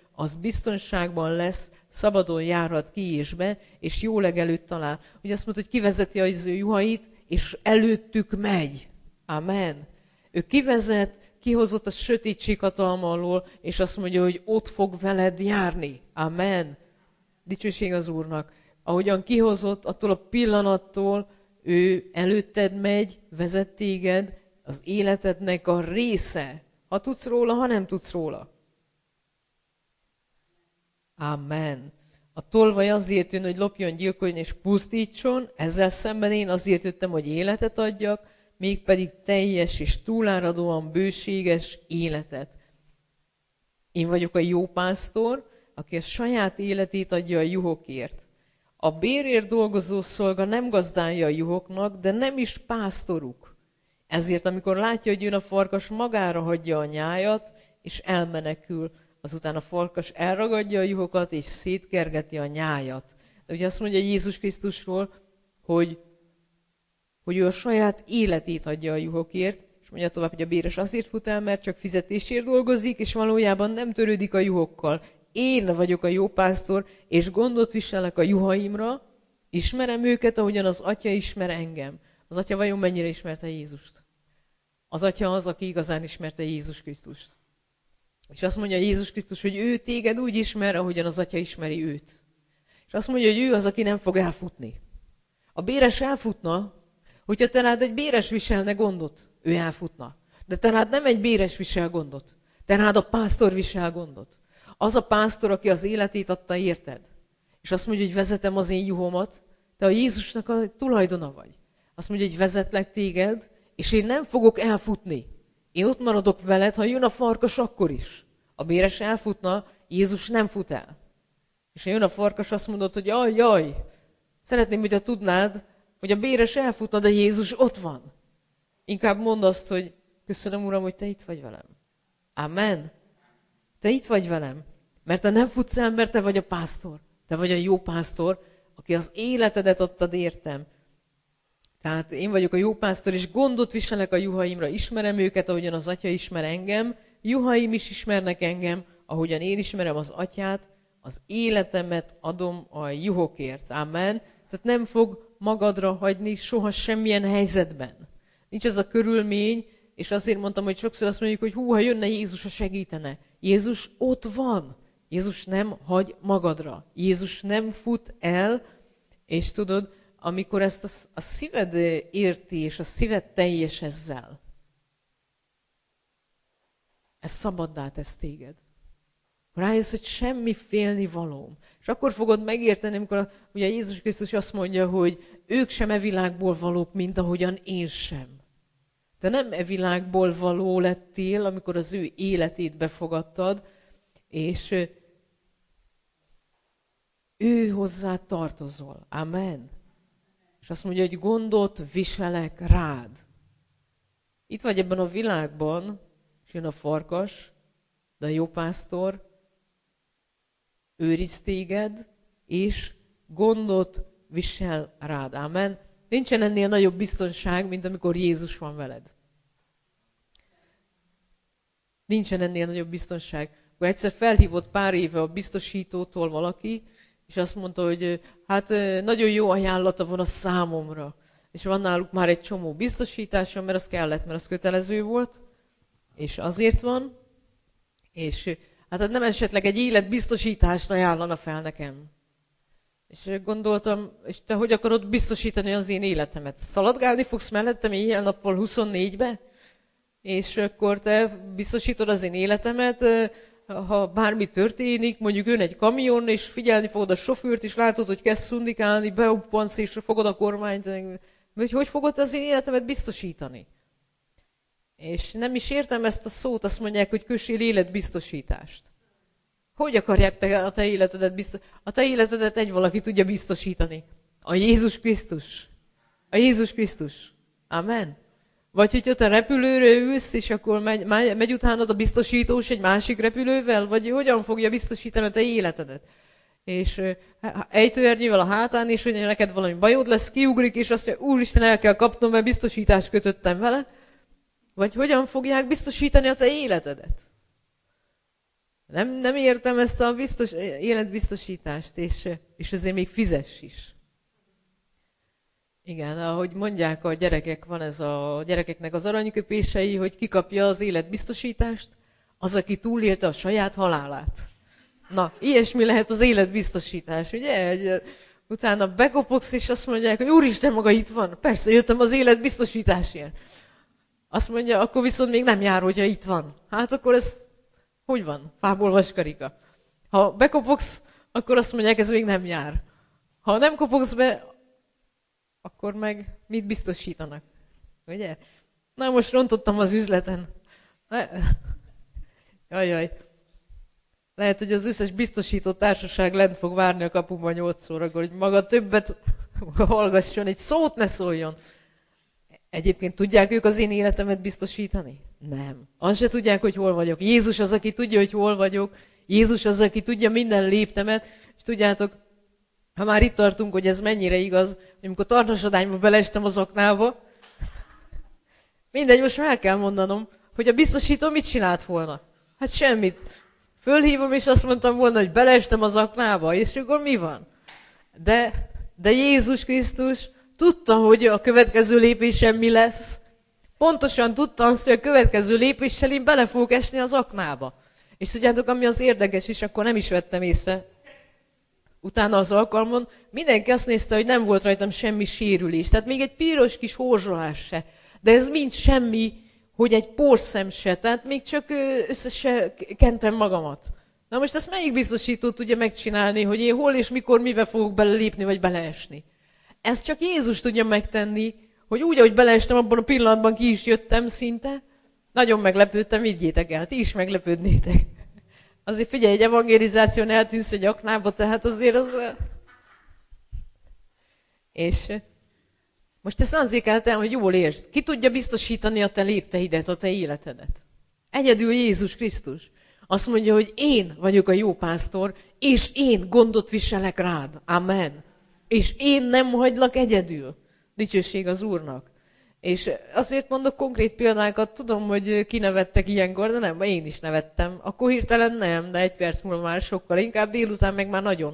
az biztonságban lesz, szabadon járhat ki és be, és jó legelőtt talál. Ugye azt mondta, hogy kivezeti az ő juhait, és előttük megy. Amen. Ő kivezet, kihozott a sötétség hatalma alól, és azt mondja, hogy ott fog veled járni. Amen. Dicsőség az Úrnak. Ahogyan kihozott, attól a pillanattól ő előtted megy, vezet téged, az életednek a része. Ha tudsz róla, ha nem tudsz róla. Amen. A tolvaj azért jön, hogy lopjon, gyilkoljon és pusztítson, ezzel szemben én azért jöttem, hogy életet adjak, mégpedig teljes és túláradóan bőséges életet. Én vagyok a jó pásztor, aki a saját életét adja a juhokért. A bérért dolgozó szolga nem gazdálja a juhoknak, de nem is pásztoruk. Ezért, amikor látja, hogy jön a farkas, magára hagyja a nyájat, és elmenekül. Azután a farkas elragadja a juhokat, és szétkergeti a nyájat. De ugye azt mondja Jézus Krisztusról, hogy, hogy ő a saját életét adja a juhokért, és mondja tovább, hogy a béres azért fut el, mert csak fizetésért dolgozik, és valójában nem törődik a juhokkal. Én vagyok a jó pásztor, és gondot viselek a juhaimra, ismerem őket, ahogyan az Atya ismer engem. Az Atya vajon mennyire ismerte Jézust? Az Atya az, aki igazán ismerte Jézus Krisztust. És azt mondja Jézus Krisztus, hogy ő téged úgy ismer, ahogyan az Atya ismeri őt. És azt mondja, hogy ő az, aki nem fog elfutni. A béres elfutna, hogyha te rád egy béres viselne gondot, ő elfutna. De te rád nem egy béres visel gondot. Te rád a pásztor visel gondot. Az a pásztor, aki az életét adta érted. És azt mondja, hogy vezetem az én juhomat, te a Jézusnak a tulajdona vagy. Azt mondja, hogy vezetlek téged, és én nem fogok elfutni. Én ott maradok veled, ha jön a farkas, akkor is. A béres elfutna, Jézus nem fut el. És ha jön a farkas, azt mondod, hogy jaj, jaj, szeretném, hogyha tudnád, hogy a béres elfutna, de Jézus ott van. Inkább mondd azt, hogy köszönöm, Uram, hogy te itt vagy velem. Amen. Te itt vagy velem, mert te nem futsz el, mert te vagy a pásztor. Te vagy a jó pásztor, aki az életedet adtad értem. Tehát én vagyok a jó pásztor, és gondot viselek a juhaimra, ismerem őket, ahogyan az Atya ismer engem, juhaim is ismernek engem, ahogyan én ismerem az Atyát, az életemet adom a juhokért. Amen. Tehát nem fog magadra hagyni soha semmilyen helyzetben. Nincs az a körülmény, és azért mondtam, hogy sokszor azt mondjuk, hogy hú, ha jönne Jézus, a segítene. Jézus ott van. Jézus nem hagy magadra. Jézus nem fut el, és tudod, amikor ezt a, a szíved érti, és a szíved teljes ezzel, ez szabaddá tesz téged. Rájössz, hogy semmi félni valóm. És akkor fogod megérteni, amikor a, ugye Jézus Krisztus azt mondja, hogy ők sem e világból valók, mint ahogyan én sem. De nem e világból való lettél, amikor az ő életét befogadtad, és ő hozzá tartozol. Amen. És azt mondja, hogy gondot viselek rád. Itt vagy ebben a világban, és jön a farkas, de a jó pásztor őriz téged, és gondot visel rád. Amen. Nincsen ennél nagyobb biztonság, mint amikor Jézus van veled. Nincsen ennél nagyobb biztonság. Akkor egyszer felhívott pár éve a biztosítótól valaki, és azt mondta, hogy hát nagyon jó ajánlata van a számomra. És van náluk már egy csomó biztosítása, mert az kellett, mert az kötelező volt, és azért van, és hát nem esetleg egy életbiztosítást ajánlana fel nekem. És gondoltam, és te hogy akarod biztosítani az én életemet? Szaladgálni fogsz mellettem éjjel-nappal huszonnégybe? És akkor te biztosítod az én életemet, ha bármi történik, mondjuk jön egy kamion, és figyelni fogod a sofőrt, és látod, hogy kezd szundikálni, beuppansz, és fogod a kormányt, hogy hogy fogod az én életemet biztosítani? És nem is értem ezt a szót, azt mondják, hogy kössél életbiztosítást. Hogy akarják te a te életedet biztosítani? A te életedet egy valaki tudja biztosítani. A Jézus Krisztus. A Jézus Krisztus. Amen. Vagy hogyha te repülőre ülsz, és akkor megy, megy utánad a biztosítós egy másik repülővel, vagy hogyan fogja biztosítani a te életedet? És ejtőernyővel a hátán, és hogy neked valami bajod lesz, kiugrik, és azt mondja, úristen, el kell kapnom, mert biztosítást kötöttem vele. Vagy hogyan fogják biztosítani a te életedet? Nem, nem értem ezt a biztos, életbiztosítást, és, és ezért még fizess is. Igen, ahogy mondják a gyerekek, van ez a gyerekeknek az aranyköpései, hogy kikapja az életbiztosítást, az, aki túlélte a saját halálát. Na, ilyesmi lehet az életbiztosítás, ugye? Utána bekopogsz, és azt mondják, hogy úristen, maga itt van. Persze, jöttem az életbiztosításért. Azt mondja, akkor viszont még nem jár, hogyha itt van. Hát akkor ez hogy van? Fából vaskarika. Ha bekopogsz, akkor azt mondják, ez még nem jár. Ha nem kopogsz be, akkor meg mit biztosítanak? Ugye? Na, most rontottam az üzleten. Jajjaj. Lehet, hogy az összes biztosító társaság lent fog várni a kapuban nyolc órakor, hogy maga többet hallgasson, egy szót ne szóljon. Egyébként tudják ők az én életemet biztosítani? Nem. Azt se tudják, hogy hol vagyok. Jézus az, aki tudja, hogy hol vagyok. Jézus az, aki tudja minden léptemet. És tudjátok, ha már itt tartunk, hogy ez mennyire igaz, hogy amikor tartosodányba beleestem az aknába, mindegy, most már kell mondanom, hogy a biztosító mit csinált volna? Hát semmit. Fölhívom, és azt mondtam volna, hogy beleestem az aknába, és akkor mi van? De, de Jézus Krisztus tudta, hogy a következő lépésem mi lesz. Pontosan tudta azt, hogy a következő lépéssel én bele fogok esni az aknába. És tudjátok, ami az érdekes, és akkor nem is vettem észre. Utána az alkalmon mindenki azt nézte, hogy nem volt rajtam semmi sérülés. Tehát még egy piros kis horzsolás se. De ez mind semmi, hogy egy porszem se. Tehát még csak össze se kentem magamat. Na most ezt melyik biztosító tudja megcsinálni, hogy én hol és mikor mibe fogok belelépni, vagy beleesni? Ezt csak Jézus tudja megtenni, hogy úgy, ahogy beleestem, abban a pillanatban ki is jöttem szinte. Nagyon meglepődtem, vigyétek el, ti is meglepődnétek. Azért figyelj, egy evangelizáción eltűnsz egy aknába, tehát azért az... És most ezt azért kell tenni, hogy jól értsd. Ki tudja biztosítani a te lépteidet, a te életedet? Egyedül Jézus Krisztus. Azt mondja, hogy én vagyok a jó pásztor, és én gondot viselek rád. Amen. És én nem hagylak egyedül. Dicsőség az Úrnak. És azért mondok konkrét példákat, tudom, hogy kinevettek ilyenkor, de nem, én is nevettem. Akkor hirtelen nem, de egy perc múlva már sokkal, inkább délután meg már nagyon.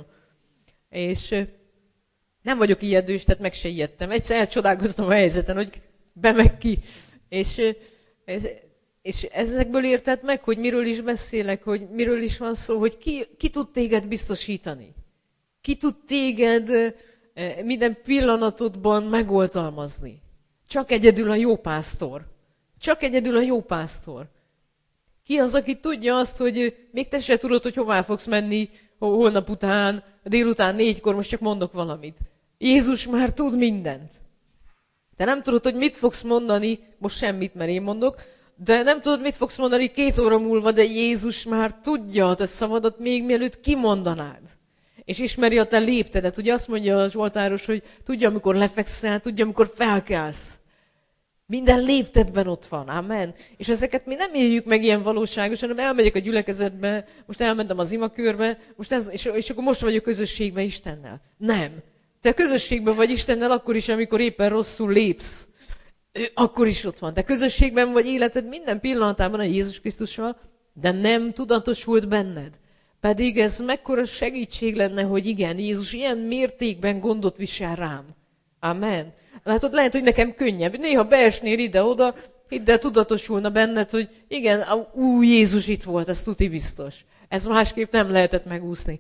És nem vagyok ijedős, tehát meg se ijedtem. Egyszer elcsodálkoztam a helyzeten, hogy be meg ki. És, és, és ezekből érted meg, hogy miről is beszélek, hogy miről is van szó, hogy ki, ki tud téged biztosítani. Ki tud téged minden pillanatodban megoltalmazni. Csak egyedül a jó pásztor. Csak egyedül a jó pásztor. Ki az, aki tudja azt, hogy még te se tudod, hogy hová fogsz menni holnap után, délután négykor, most csak mondok valamit. Jézus már tud mindent. Te nem tudod, hogy mit fogsz mondani, most semmit, mert én mondok, de nem tudod, mit fogsz mondani két óra múlva, de Jézus már tudja a te szavadat még mielőtt kimondanád. És ismeri a te léptedet. Ugye azt mondja a Zsoltáros, hogy tudja, amikor lefekszel, tudja, amikor felkelsz. Minden léptedben ott van. Amen. És ezeket mi nem éljük meg ilyen valóságosan, hanem elmegyek a gyülekezetbe, most elmentem az imakörbe, most ez, és, és akkor most vagyok közösségben Istennel. Nem. Te közösségben vagy Istennel akkor is, amikor éppen rosszul lépsz. Akkor is ott van. Te közösségben vagy életed minden pillanatában a Jézus Krisztussal, de nem tudatosult benned. Pedig ez mekkora segítség lenne, hogy igen, Jézus ilyen mértékben gondot visel rám. Amen. Látod, lehet, hogy nekem könnyebb. Néha beesnél ide-oda, hidd el, tudatosulna benned, hogy igen, új Jézus itt volt, ez tuti biztos. Ez másképp nem lehetett megúszni.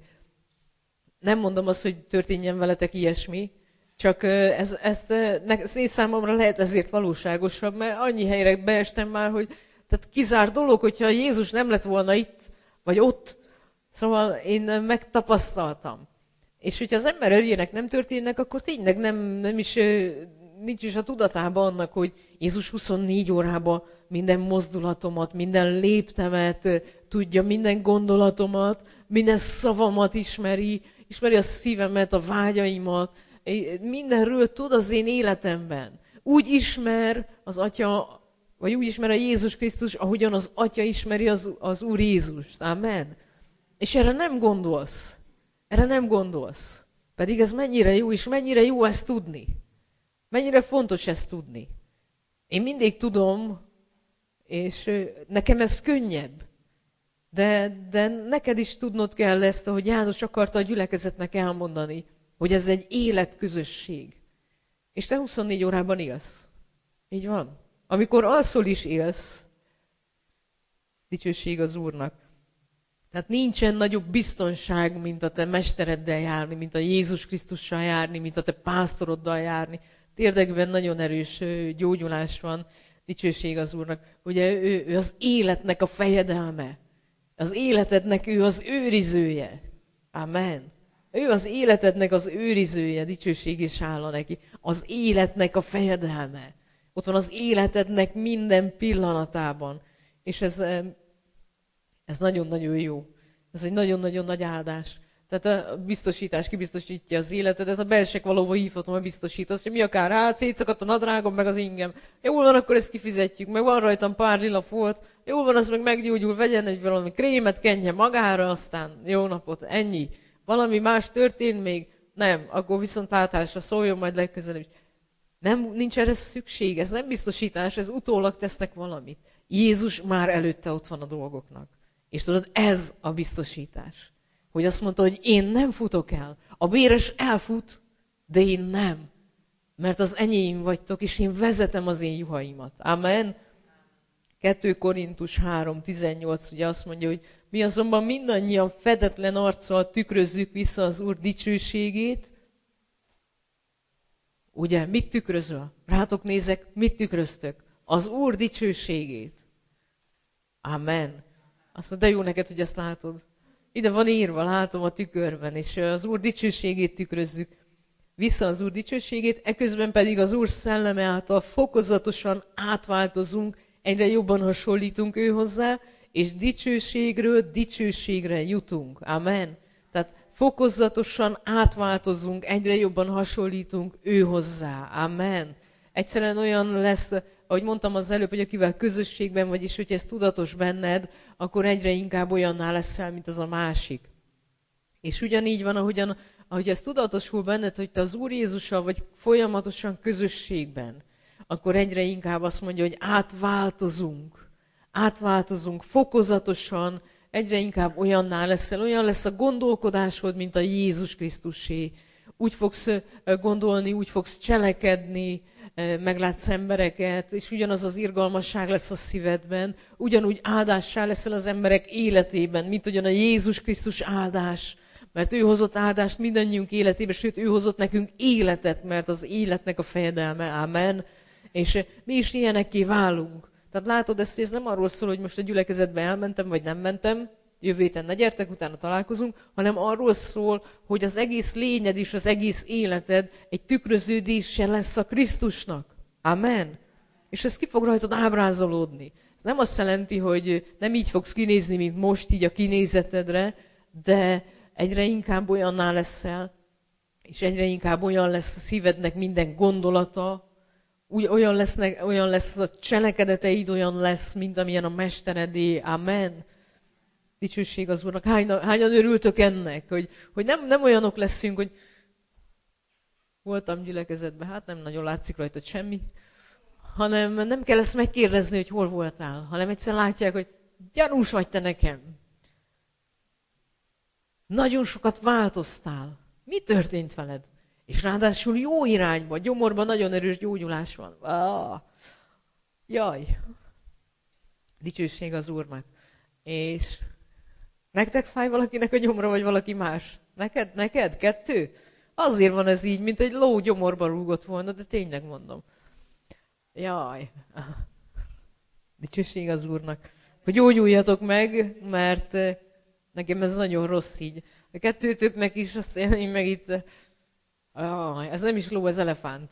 Nem mondom azt, hogy történjen veletek ilyesmi, csak ez, ez, ez én számomra lehet ezért valóságosabb, mert annyi helyre beestem már, hogy tehát kizárt dolog, hogyha Jézus nem lett volna itt, vagy ott, szóval én megtapasztaltam. És hogyha az emberrel ilyenek nem történnek, akkor tényleg nem, nem is, nincs is a tudatában annak, hogy Jézus huszonnégy órában minden mozdulatomat, minden léptemet tudja, minden gondolatomat, minden szavamat ismeri, ismeri a szívemet, a vágyaimat, mindenről tud az én életemben. Úgy ismer az Atya, vagy úgy ismer a Jézus Krisztus, ahogyan az Atya ismeri az, az Úr Jézust. Amen. És erre nem gondolsz. Erre nem gondolsz. Pedig ez mennyire jó, és mennyire jó ezt tudni. Mennyire fontos ezt tudni. Én mindig tudom, és nekem ez könnyebb. De, de neked is tudnod kell ezt, ahogy János akarta a gyülekezetnek elmondani, hogy ez egy életközösség. És te huszonnégy órában élsz. Így van. Amikor alszol is élsz, dicsőség az Úrnak. Tehát nincsen nagyobb biztonság, mint a te mestereddel járni, mint a Jézus Krisztussal járni, mint a te pásztoroddal járni. Térdekben nagyon erős gyógyulás van, dicsőség az Úrnak. Ugye ő, ő az életnek a fejedelme. Az életednek ő az őrizője. Amen. Ő az életednek az őrizője, dicsőség is hála neki. Az életnek a fejedelme. Ott van az életednek minden pillanatában. És ez, ez nagyon-nagyon jó. Ez egy nagyon-nagyon nagy áldás. Tehát a biztosítás kibiztosítja az életedet, a belsek valóban hívhatom a biztosítasz, hogy mi akár át, szétszakadt a nadrágom, meg az ingem. Jól van, akkor ezt kifizetjük, meg van rajtam pár lila folt, jól van, az meg meggyógyul, vegyen egy valami krémet, kenje magára, aztán jó napot, ennyi. Valami más történt még? Nem, akkor viszont látásra szóljon majd legközelebb is. Nem, nincs erre szükség, ez nem biztosítás, ez utólag tesznek valamit. Jézus már előtte ott van a dolgoknak. És tudod, ez a biztosítás. Hogy azt mondta, hogy én nem futok el. A béres elfut, de én nem. Mert az enyém vagytok, és én vezetem az én juhaimat. Amen. kettő Korintus három tizennyolc ugye azt mondja, hogy mi azonban mindannyian fedetlen arccal tükrözzük vissza az Úr dicsőségét. Ugye, mit tükrözöl? Rátok nézek, mit tükröztök? Az Úr dicsőségét. Amen. Azt mondja, de jó neked, hogy ezt látod. Ide van írva, látom a tükörben, és az Úr dicsőségét tükrözzük vissza az Úr dicsőségét, eközben pedig az Úr szelleme által fokozatosan átváltozunk, egyre jobban hasonlítunk ő hozzá, és dicsőségről dicsőségre jutunk. Amen. Tehát fokozatosan átváltozunk, egyre jobban hasonlítunk ő hozzá. Amen. Egyszerűen olyan lesz, ahogy mondtam az előbb, hogy akivel közösségben vagy, és hogyha ez tudatos benned, akkor egyre inkább olyanná leszel, mint az a másik. És ugyanígy van, ahogyan, ahogy ez tudatosul benned, hogy te az Úr Jézussal vagy folyamatosan közösségben, akkor egyre inkább azt mondja, hogy átváltozunk. Átváltozunk fokozatosan, egyre inkább olyanná leszel, olyan lesz a gondolkodásod, mint a Jézus Krisztusé. Úgy fogsz gondolni, úgy fogsz cselekedni, meglátsz embereket, és ugyanaz az irgalmasság lesz a szívedben, ugyanúgy áldássá leszel az emberek életében, mint ugyan a Jézus Krisztus áldás, mert ő hozott áldást mindannyiunk életébe, sőt, ő hozott nekünk életet, mert az életnek a fejedelme, amen. És mi is ilyenekké válunk. Tehát látod ezt, hogy ez nem arról szól, hogy most a gyülekezetbe elmentem, vagy nem mentem, jövő héten ne gyertek, utána találkozunk, hanem arról szól, hogy az egész lényed és az egész életed egy tükröződése lesz a Krisztusnak. Amen. És ez ki fog rajtad ábrázolódni. Ez nem azt jelenti, hogy nem így fogsz kinézni, mint most így a kinézetedre, de egyre inkább olyanná leszel, és egyre inkább olyan lesz a szívednek minden gondolata, úgy, olyan, lesznek, olyan lesz a cselekedeteid, olyan lesz, mint amilyen a mesteredé. Amen. Dicsőség az Úrnak. Hányan, hányan örültök ennek, hogy, hogy nem, nem olyanok leszünk, hogy voltam gyülekezetben, hát nem nagyon látszik rajtad semmi, hanem nem kell ezt megkérdezni, hogy hol voltál, hanem egyszer látják, hogy gyanús vagy te nekem. Nagyon sokat változtál. Mi történt veled? És ráadásul jó irányba, gyomorban nagyon erős gyógyulás van. Ah, jaj! Dicsőség az Úrnak. És nektek fáj valakinek a gyomra, vagy valaki más? Neked? Neked? Kettő? Azért van ez így, mint egy ló gyomorba rúgott volna, de tényleg mondom. Jaj! Dicsőség az Úrnak. Hogy gyógyuljatok meg, mert nekem ez nagyon rossz így. A kettőtöknek is, azt én meg itt... Ah, ez nem is ló, ez elefánt.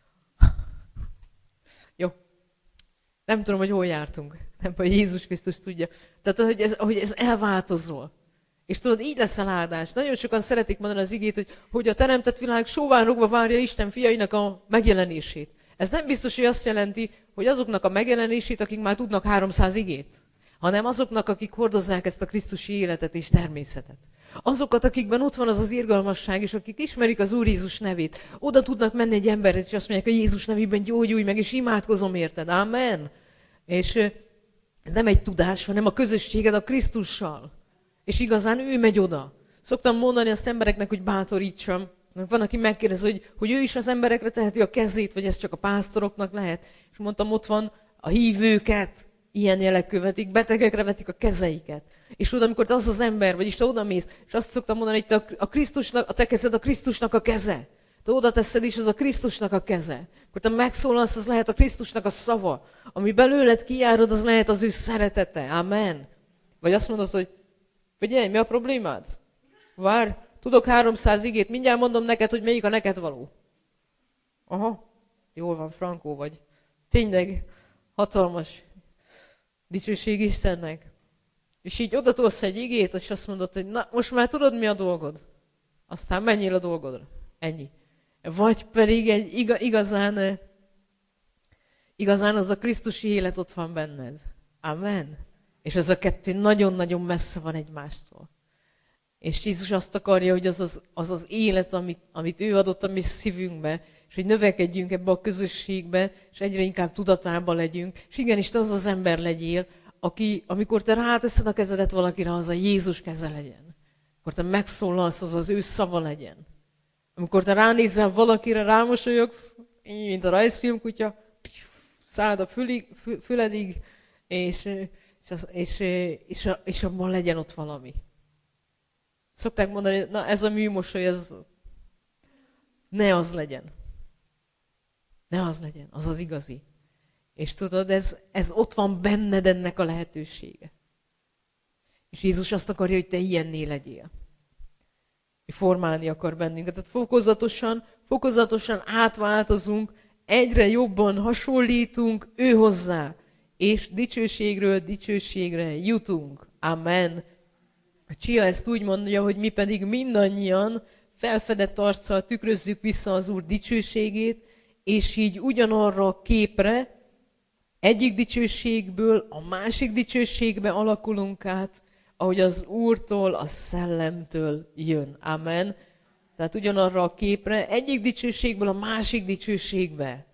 Jó. Nem tudom, hogy hol jártunk. Nem, hogy Jézus Krisztus tudja. Tehát, hogy ez, hogy ez elváltozol. És tudod, így lesz a áldás. Nagyon sokan szeretik mondani az igét, hogy, hogy a teremtett világ sóván rúgva várja Isten fiainak a megjelenését. Ez nem biztos, hogy azt jelenti, hogy azoknak a megjelenését, akik már tudnak háromszáz igét, hanem azoknak, akik hordozzák ezt a krisztusi életet és természetet. Azokat, akikben ott van az az irgalmasság, és akik ismerik az Úr Jézus nevét, oda tudnak menni egy emberhez, és azt mondják, hogy Jézus nevében gyógyulj meg, és imádkozom érted. Amen. És Ez nem egy tudás, hanem a közösséged a Krisztussal. És igazán ő megy oda. Szoktam mondani azt embereknek, hogy bátorítsam. Van, aki megkérdezi, hogy, hogy ő is az emberekre teheti a kezét, vagy ez csak a pásztoroknak lehet. És mondtam, ott van a hívőket, ilyen jelek követik, betegekre vetik a kezeiket. És oda, amikor te az az ember, vagyis te odamész, és azt szoktam mondani, hogy te a, a, Krisztusnak, a te kezed a Krisztusnak a keze. Te oda teszed is, az a Krisztusnak a keze. Akkor te megszólalsz, az lehet a Krisztusnak a szava. Ami belőled kijárod, az lehet az ő szeretete. Amen. Vagy azt mondod, hogy figyelj, mi a problémád? Várj, tudok háromszáz igét, mindjárt mondom neked, hogy melyik a neked való. Aha, jól van, frankó vagy. Tényleg hatalmas dicsőség Istennek. És így oda tolsz egy igét, és azt mondod, hogy na, most már tudod, mi a dolgod. Aztán menjél a dolgodra. Ennyi. Vagy pedig egy igazán, igazán az a Krisztusi élet ott van benned. Amen. És ez a kettő nagyon-nagyon messze van egymástól. És Jézus azt akarja, hogy az az, az, az élet, amit, amit ő adott a mi szívünkbe, és hogy növekedjünk ebbe a közösségbe, és egyre inkább tudatában legyünk. És igenis, te az az ember legyél, aki, amikor te ráteszed a kezedet valakire, az a Jézus keze legyen. Amikor te megszólalsz, az az ő szava legyen. Amikor te ránézel valakire, rámosolyogsz, mint a rajzfilmkutya, szálld a fülig, fü, füledig, és, és, és, és, és abban legyen ott valami. Szokták mondani, na ez a műmosoly, ez ne az legyen. Ne az legyen, az az igazi. És tudod, ez, ez ott van benned ennek a lehetősége. És Jézus azt akarja, hogy te ilyenné legyél. Formálni akar bennünket. Tehát fokozatosan, fokozatosan átváltozunk, egyre jobban hasonlítunk ő hozzá, és dicsőségről dicsőségre jutunk. Amen. A Csia ezt úgy mondja, hogy mi pedig mindannyian felfedett arccal tükrözzük vissza az Úr dicsőségét, és így ugyanarra a képre egyik dicsőségből a másik dicsőségbe alakulunk át, ahogy az Úrtól, a Szellemtől jön. Amen. Tehát ugyanarra a képre, egyik dicsőségből a másik dicsőségbe.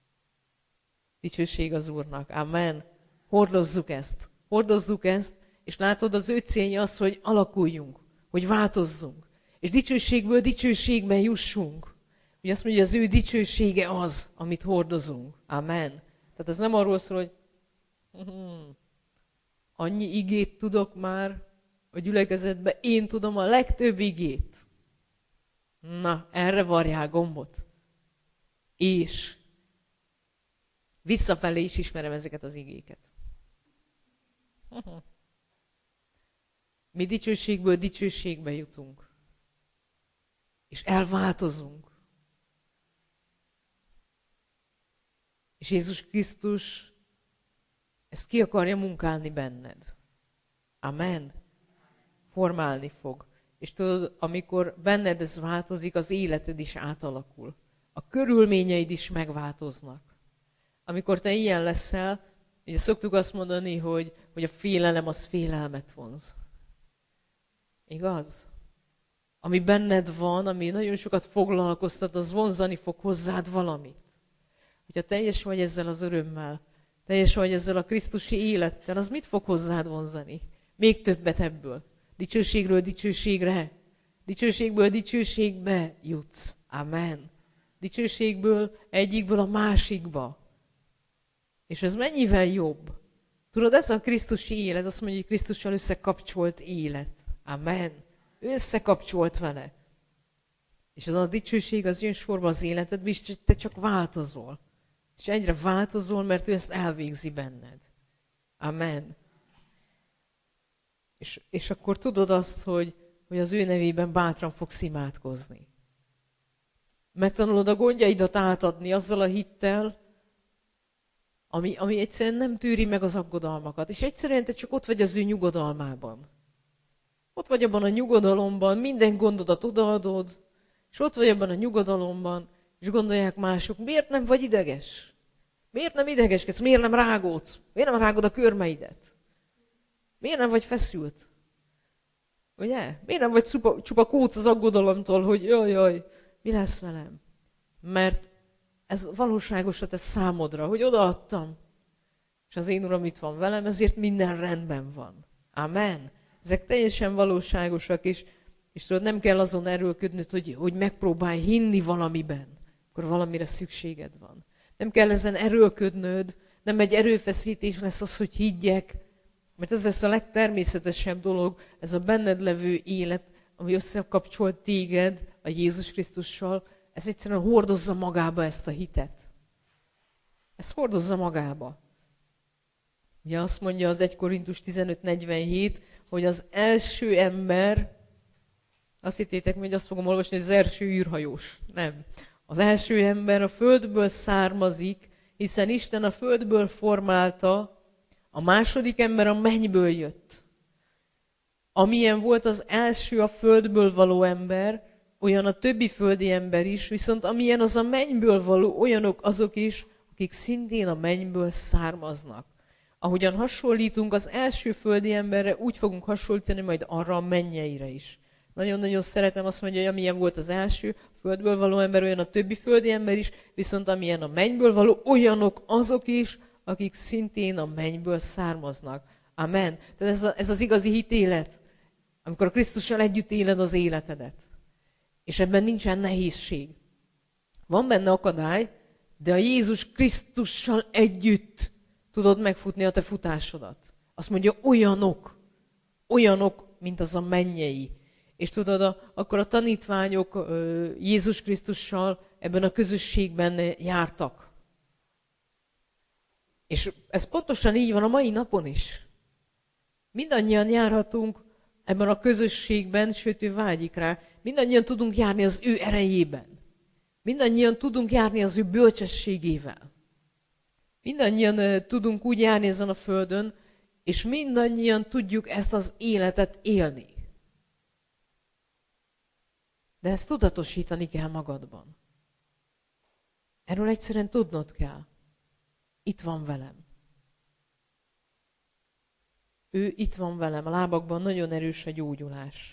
Dicsőség az Úrnak. Amen. Hordozzuk ezt. Hordozzuk ezt, és látod, az ő célja az, hogy alakuljunk, hogy változzunk. És dicsőségből dicsőségbe jussunk. Ugye azt mondja, hogy az ő dicsősége az, amit hordozunk. Amen. Tehát ez nem arról szól, hogy hmm, annyi igét tudok már a gyülekezetben, én tudom a legtöbb igét. Na, erre varjál gombot. És visszafelé is ismerem ezeket az igéket. Mi dicsőségből dicsőségbe jutunk. És elváltozunk. És Jézus Krisztus ezt ki akarja munkálni benned. Amen. Formálni fog. És tudod, amikor benned ez változik, az életed is átalakul. A körülményeid is megváltoznak. Amikor te ilyen leszel, ugye szoktuk azt mondani, hogy, hogy a félelem az félelmet vonz. Igaz? Ami benned van, ami nagyon sokat foglalkoztat, az vonzani fog hozzád valamit. Hogyha teljes vagy ezzel az örömmel, teljes vagy ezzel a krisztusi élettel, az mit fog hozzád vonzani? Még többet ebből. Dicsőségről dicsőségre. Dicsőségből dicsőségbe jutsz. Amen. Dicsőségből egyikből a másikba. És ez mennyivel jobb? Tudod, ez a krisztusi élet, azt mondja, hogy Krisztussal összekapcsolt élet. Amen. Összekapcsolt vele. És az a dicsőség az jön sorba az életedbe, és te csak változol. És egyre változol, mert ő ezt elvégzi benned. Amen. És, és akkor tudod azt, hogy, hogy az ő nevében bátran fogsz imádkozni. Megtanulod a gondjaidat átadni azzal a hittel, ami, ami egyszerűen nem tűri meg az aggodalmakat. És egyszerűen te csak ott vagy az ő nyugodalmában. Ott vagy abban a nyugodalomban, minden gondodat odaadod, és ott vagy abban a nyugodalomban, és gondolják mások, miért nem vagy ideges? Miért nem idegeskedsz? Miért nem rágódsz? Miért nem rágod a körmeidet? Miért nem vagy feszült? Ugye? Miért nem vagy csupa, csupa kóc az aggodalomtól, hogy jaj, jaj, mi lesz velem? Mert ez valóságosra tesz számodra, hogy odaadtam. és az én Uram itt van velem, ezért minden rendben van. Amen. Ezek teljesen valóságosak, és, és tudod, nem kell azon erőlködnöd, hogy, hogy megpróbálj hinni valamiben, akkor valamire szükséged van. Nem kell ezen erőlködnöd, nem egy erőfeszítés lesz az, hogy higgyek, mert ez lesz a legtermészetesebb dolog, ez a benned levő élet, ami összekapcsolt téged a Jézus Krisztussal, ez egyszerűen hordozza magába ezt a hitet. Ez hordozza magába. Ugye azt mondja az egy Korintus tizenöt negyvenhét, hogy az első ember, azt hittétek, hogy azt fogom olvasni, hogy az első űrhajós. Nem. Az első ember a földből származik, hiszen Isten a földből formálta, a második ember a mennyből jött. Amilyen volt az első a földből való ember, olyan a többi földi ember is, viszont amilyen az a mennyből való, olyanok azok is, akik szintén a mennyből származnak. Ahogyan hasonlítunk az első földi emberre, úgy fogunk hasonlítani majd arra a mennyeire is. Nagyon-nagyon szeretem azt mondja, hogy amilyen volt az első a földből való ember, olyan a többi földi ember is, viszont amilyen a mennyből való, olyanok azok is, akik szintén a mennyből származnak. Amen. Tehát ez, a, ez az igazi hitélet, amikor a Krisztussal együtt éled az életedet. És ebben nincsen nehézség. Van benne akadály, de a Jézus Krisztussal együtt tudod megfutni a te futásodat. Azt mondja, olyanok, olyanok, mint az a mennyei. És tudod, a, akkor a tanítványok Jézus Krisztussal ebben a közösségben jártak. És ez pontosan így van a mai napon is. Mindannyian járhatunk ebben a közösségben, sőt, ő vágyik rá. Mindannyian tudunk járni az ő erejében. Mindannyian tudunk járni az ő bölcsességével. Mindannyian tudunk úgy járni ezen a földön, és mindannyian tudjuk ezt az életet élni. De ezt tudatosítani kell magadban. Erről egyszerűen tudnod kell. Itt van velem. Ő itt van velem. A lábakban nagyon erős a gyógyulás.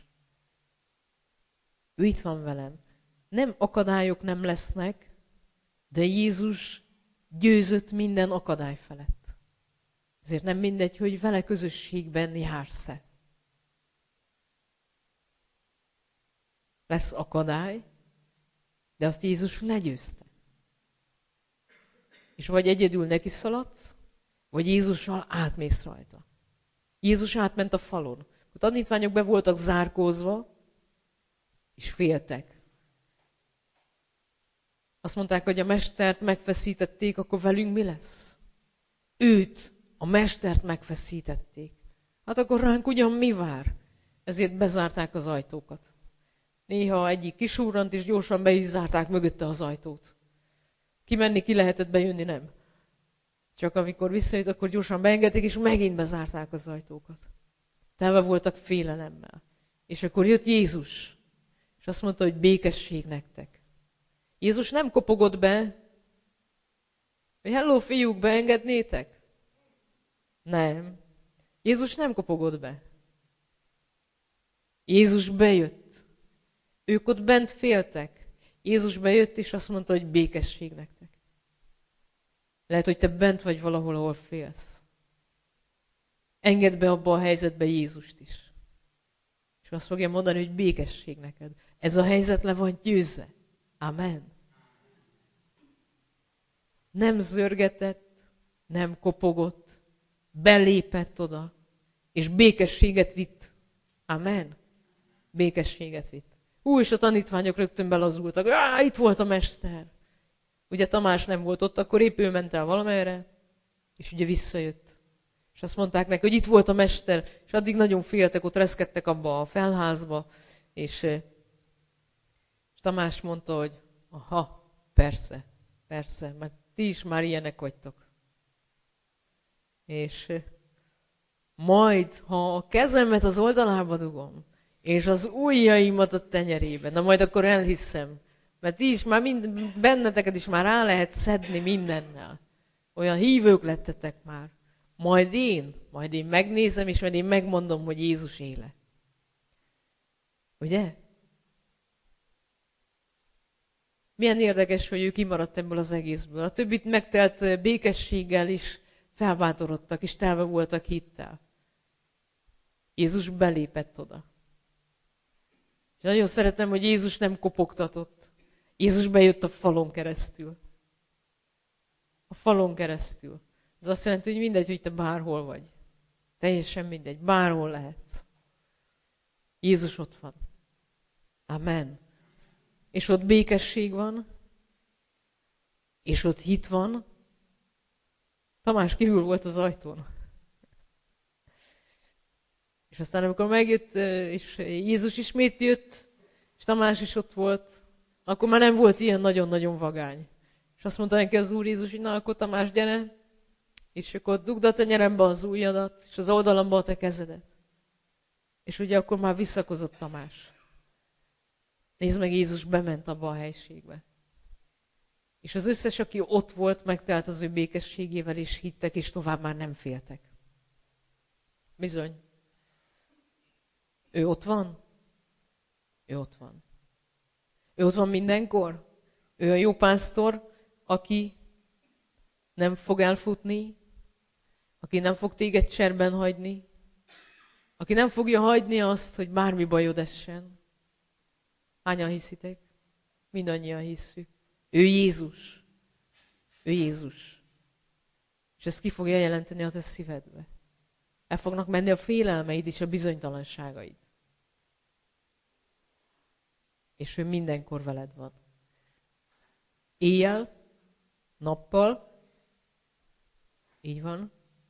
Ő itt van velem. Nem akadályok nem lesznek, de Jézus győzött minden akadály felett. Ezért nem mindegy, hogy vele közösségben jársz-e. Lesz akadály, de azt Jézus legyőzte. És vagy egyedül neki szaladsz, vagy Jézussal átmész rajta. Jézus átment a falon. A tanítványok be voltak zárkózva, és féltek. Azt mondták, hogy a mestert megfeszítették, akkor velünk mi lesz? Őt, a mestert megfeszítették. Hát akkor ránk ugyan mi vár? Ezért bezárták az ajtókat. Néha egyik kisúrrant, és gyorsan be is zárták mögötte az ajtót. Kimenni ki lehetett, bejönni nem. Csak amikor visszajött, akkor gyorsan beengedték, és megint bezárták az ajtókat. Telve voltak félelemmel. És akkor jött Jézus, és azt mondta, hogy békesség nektek. Jézus nem kopogott be, hogy hello fiúk, beengednétek? Nem. Jézus nem kopogott be. Jézus bejött. Ők ott bent féltek. Jézus bejött, és azt mondta, hogy békesség nektek. Lehet, hogy te bent vagy valahol, ahol félsz. Engedd be abba a helyzetbe Jézust is. És azt fogja mondani, hogy békesség neked. Ez a helyzet le van győzve. Amen. Nem zörgetett, nem kopogott, belépett oda, és békességet vitt. Amen. Békességet vitt. Hú, és a tanítványok rögtön belazultak. Á, itt volt a mester. Ugye Tamás nem volt ott, akkor épp ő ment el valamerre, és ugye visszajött. És azt mondták neki, hogy itt volt a mester, és addig nagyon féltek, ott reszkedtek abba a felházba, és, és Tamás mondta, hogy aha, persze, persze, mert ti is már ilyenek vagytok. És majd, ha a kezemet az oldalába dugom, és az ujjaimat a tenyerébe, na majd akkor elhiszem, mert ti is már mind, benneteket is már rá lehet szedni mindennel. Olyan hívők lettetek már. Majd én, majd én megnézem, és majd én megmondom, hogy Jézus éle. Ugye? Milyen érdekes, hogy ő kimaradt ebből az egészből. A többit megtelt békességgel is felbátorodtak, és telve voltak hittel. Jézus belépett oda. És nagyon szeretem, hogy Jézus nem kopogtatott. Jézus bejött a falon keresztül. A falon keresztül. Ez azt jelenti, hogy mindegy, hogy te bárhol vagy. Teljesen mindegy, bárhol lehetsz. Jézus ott van. Amen. És ott békesség van, és ott hit van. Tamás kívül volt az ajtón. És aztán amikor megjött, és Jézus ismét jött, és Tamás is ott volt, akkor már nem volt ilyen nagyon-nagyon vagány. És azt mondta neki az Úr Jézus, hogy na, akkor Tamás, gyere, és akkor dugd a tenyerembe az ujjadat, és az oldalamba a te kezedet. És ugye akkor már visszakozott Tamás. Nézd meg, Jézus bement abba a helységbe. És az összes, aki ott volt, megtelt az ő békességével, és hittek, és tovább már nem féltek. Bizony. Ő ott van? Ő ott van. Ő ott van mindenkor? Ő a jó pásztor, aki nem fog elfutni, aki nem fog téged cserben hagyni, aki nem fogja hagyni azt, hogy bármi bajod essen. Hányan hiszitek? Mindannyian hisszük. Ő Jézus. Ő Jézus. És ezt ki fogja jelenteni a te szívedbe. El fognak menni a félelmeid és a bizonytalanságaid. És ő mindenkor veled van. Éjjel, nappal, így van.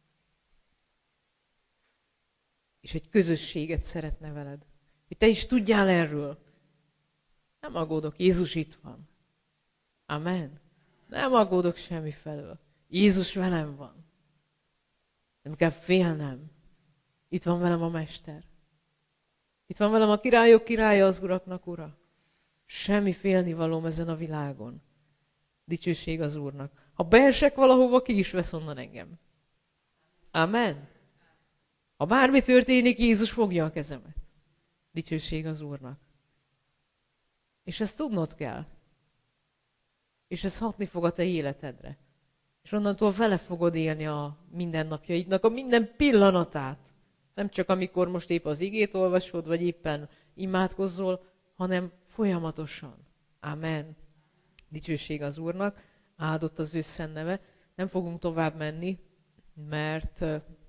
És egy közösséget szeretne veled. Hogy te is tudjál erről. Nem aggódok, Jézus itt van. Amen. Nem aggódok semmi felől. Jézus velem van. Nem kell félnem. Itt van velem a Mester. Itt van velem a királyok királya, az uraknak ura. Semmi félnivalóm ezen a világon. Dicsőség az Úrnak. Ha beesek valahova, ki is vesz onnan engem. Amen. Ha bármi történik, Jézus fogja a kezemet. Dicsőség az Úrnak. És ezt tudnod kell. És ez hatni fog a te életedre. És onnantól vele fogod élni a mindennapjaidnak, a minden pillanatát. Nem csak amikor most épp az igét olvasod, vagy éppen imádkozzol, hanem folyamatosan. Amen. Dicsőség az Úrnak. Áldott az ő szent neve. Nem fogunk tovább menni, mert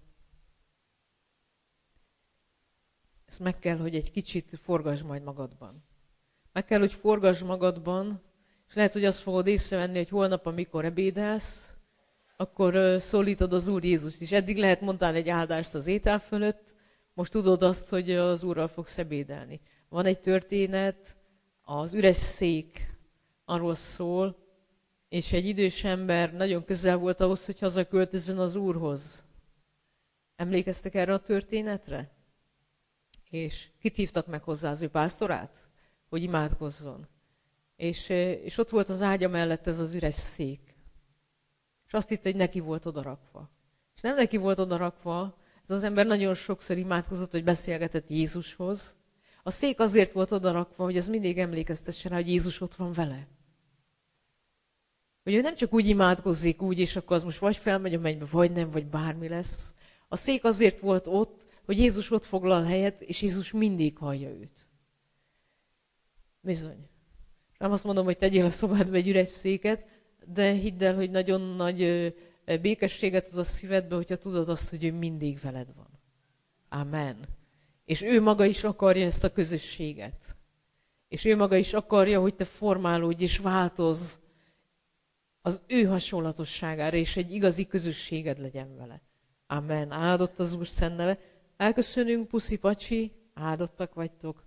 ezt meg kell, hogy egy kicsit forgasd majd magadban. Meg kell, hogy forgasd magadban, és lehet, hogy azt fogod észrevenni, hogy holnap, amikor ebédelsz, akkor szólítod az Úr Jézust is. Eddig lehet mondtál egy áldást az étel fölött, most tudod azt, hogy az Úrral fogsz ebédelni. Van egy történet, az üres szék arról szól, és egy idős ember nagyon közel volt ahhoz, hogy hazaköltözön az Úrhoz. Emlékeztek erre a történetre? És kit hívtak meg hozzá, az ő pásztorát? Hogy imádkozzon. És, és ott volt az ágya mellett ez az üres szék. És azt hitt, hogy neki volt odarakva. És nem neki volt odarakva, ez az ember nagyon sokszor imádkozott, hogy beszélgetett Jézushoz. A szék azért volt odarakva, hogy az mindig emlékeztessen rá, hogy Jézus ott van vele. Hogy ő nem csak úgy imádkozzik úgy, és akkor az most vagy felmegy a mennybe, vagy nem, vagy bármi lesz. A szék azért volt ott, hogy Jézus ott foglal helyet, és Jézus mindig hallja őt. Bizony. Nem azt mondom, hogy tegyél a szobádba egy üres széket, de hidd el, hogy nagyon nagy békességet ad a szívedbe, hogyha tudod azt, hogy ő mindig veled van. Amen. És ő maga is akarja ezt a közösséget. És ő maga is akarja, hogy te formálódj és változz az ő hasonlatosságára, és egy igazi közösséged legyen vele. Amen. Áldott az Úr szent neve. Elköszönünk, puszi pacsi, áldottak vagytok.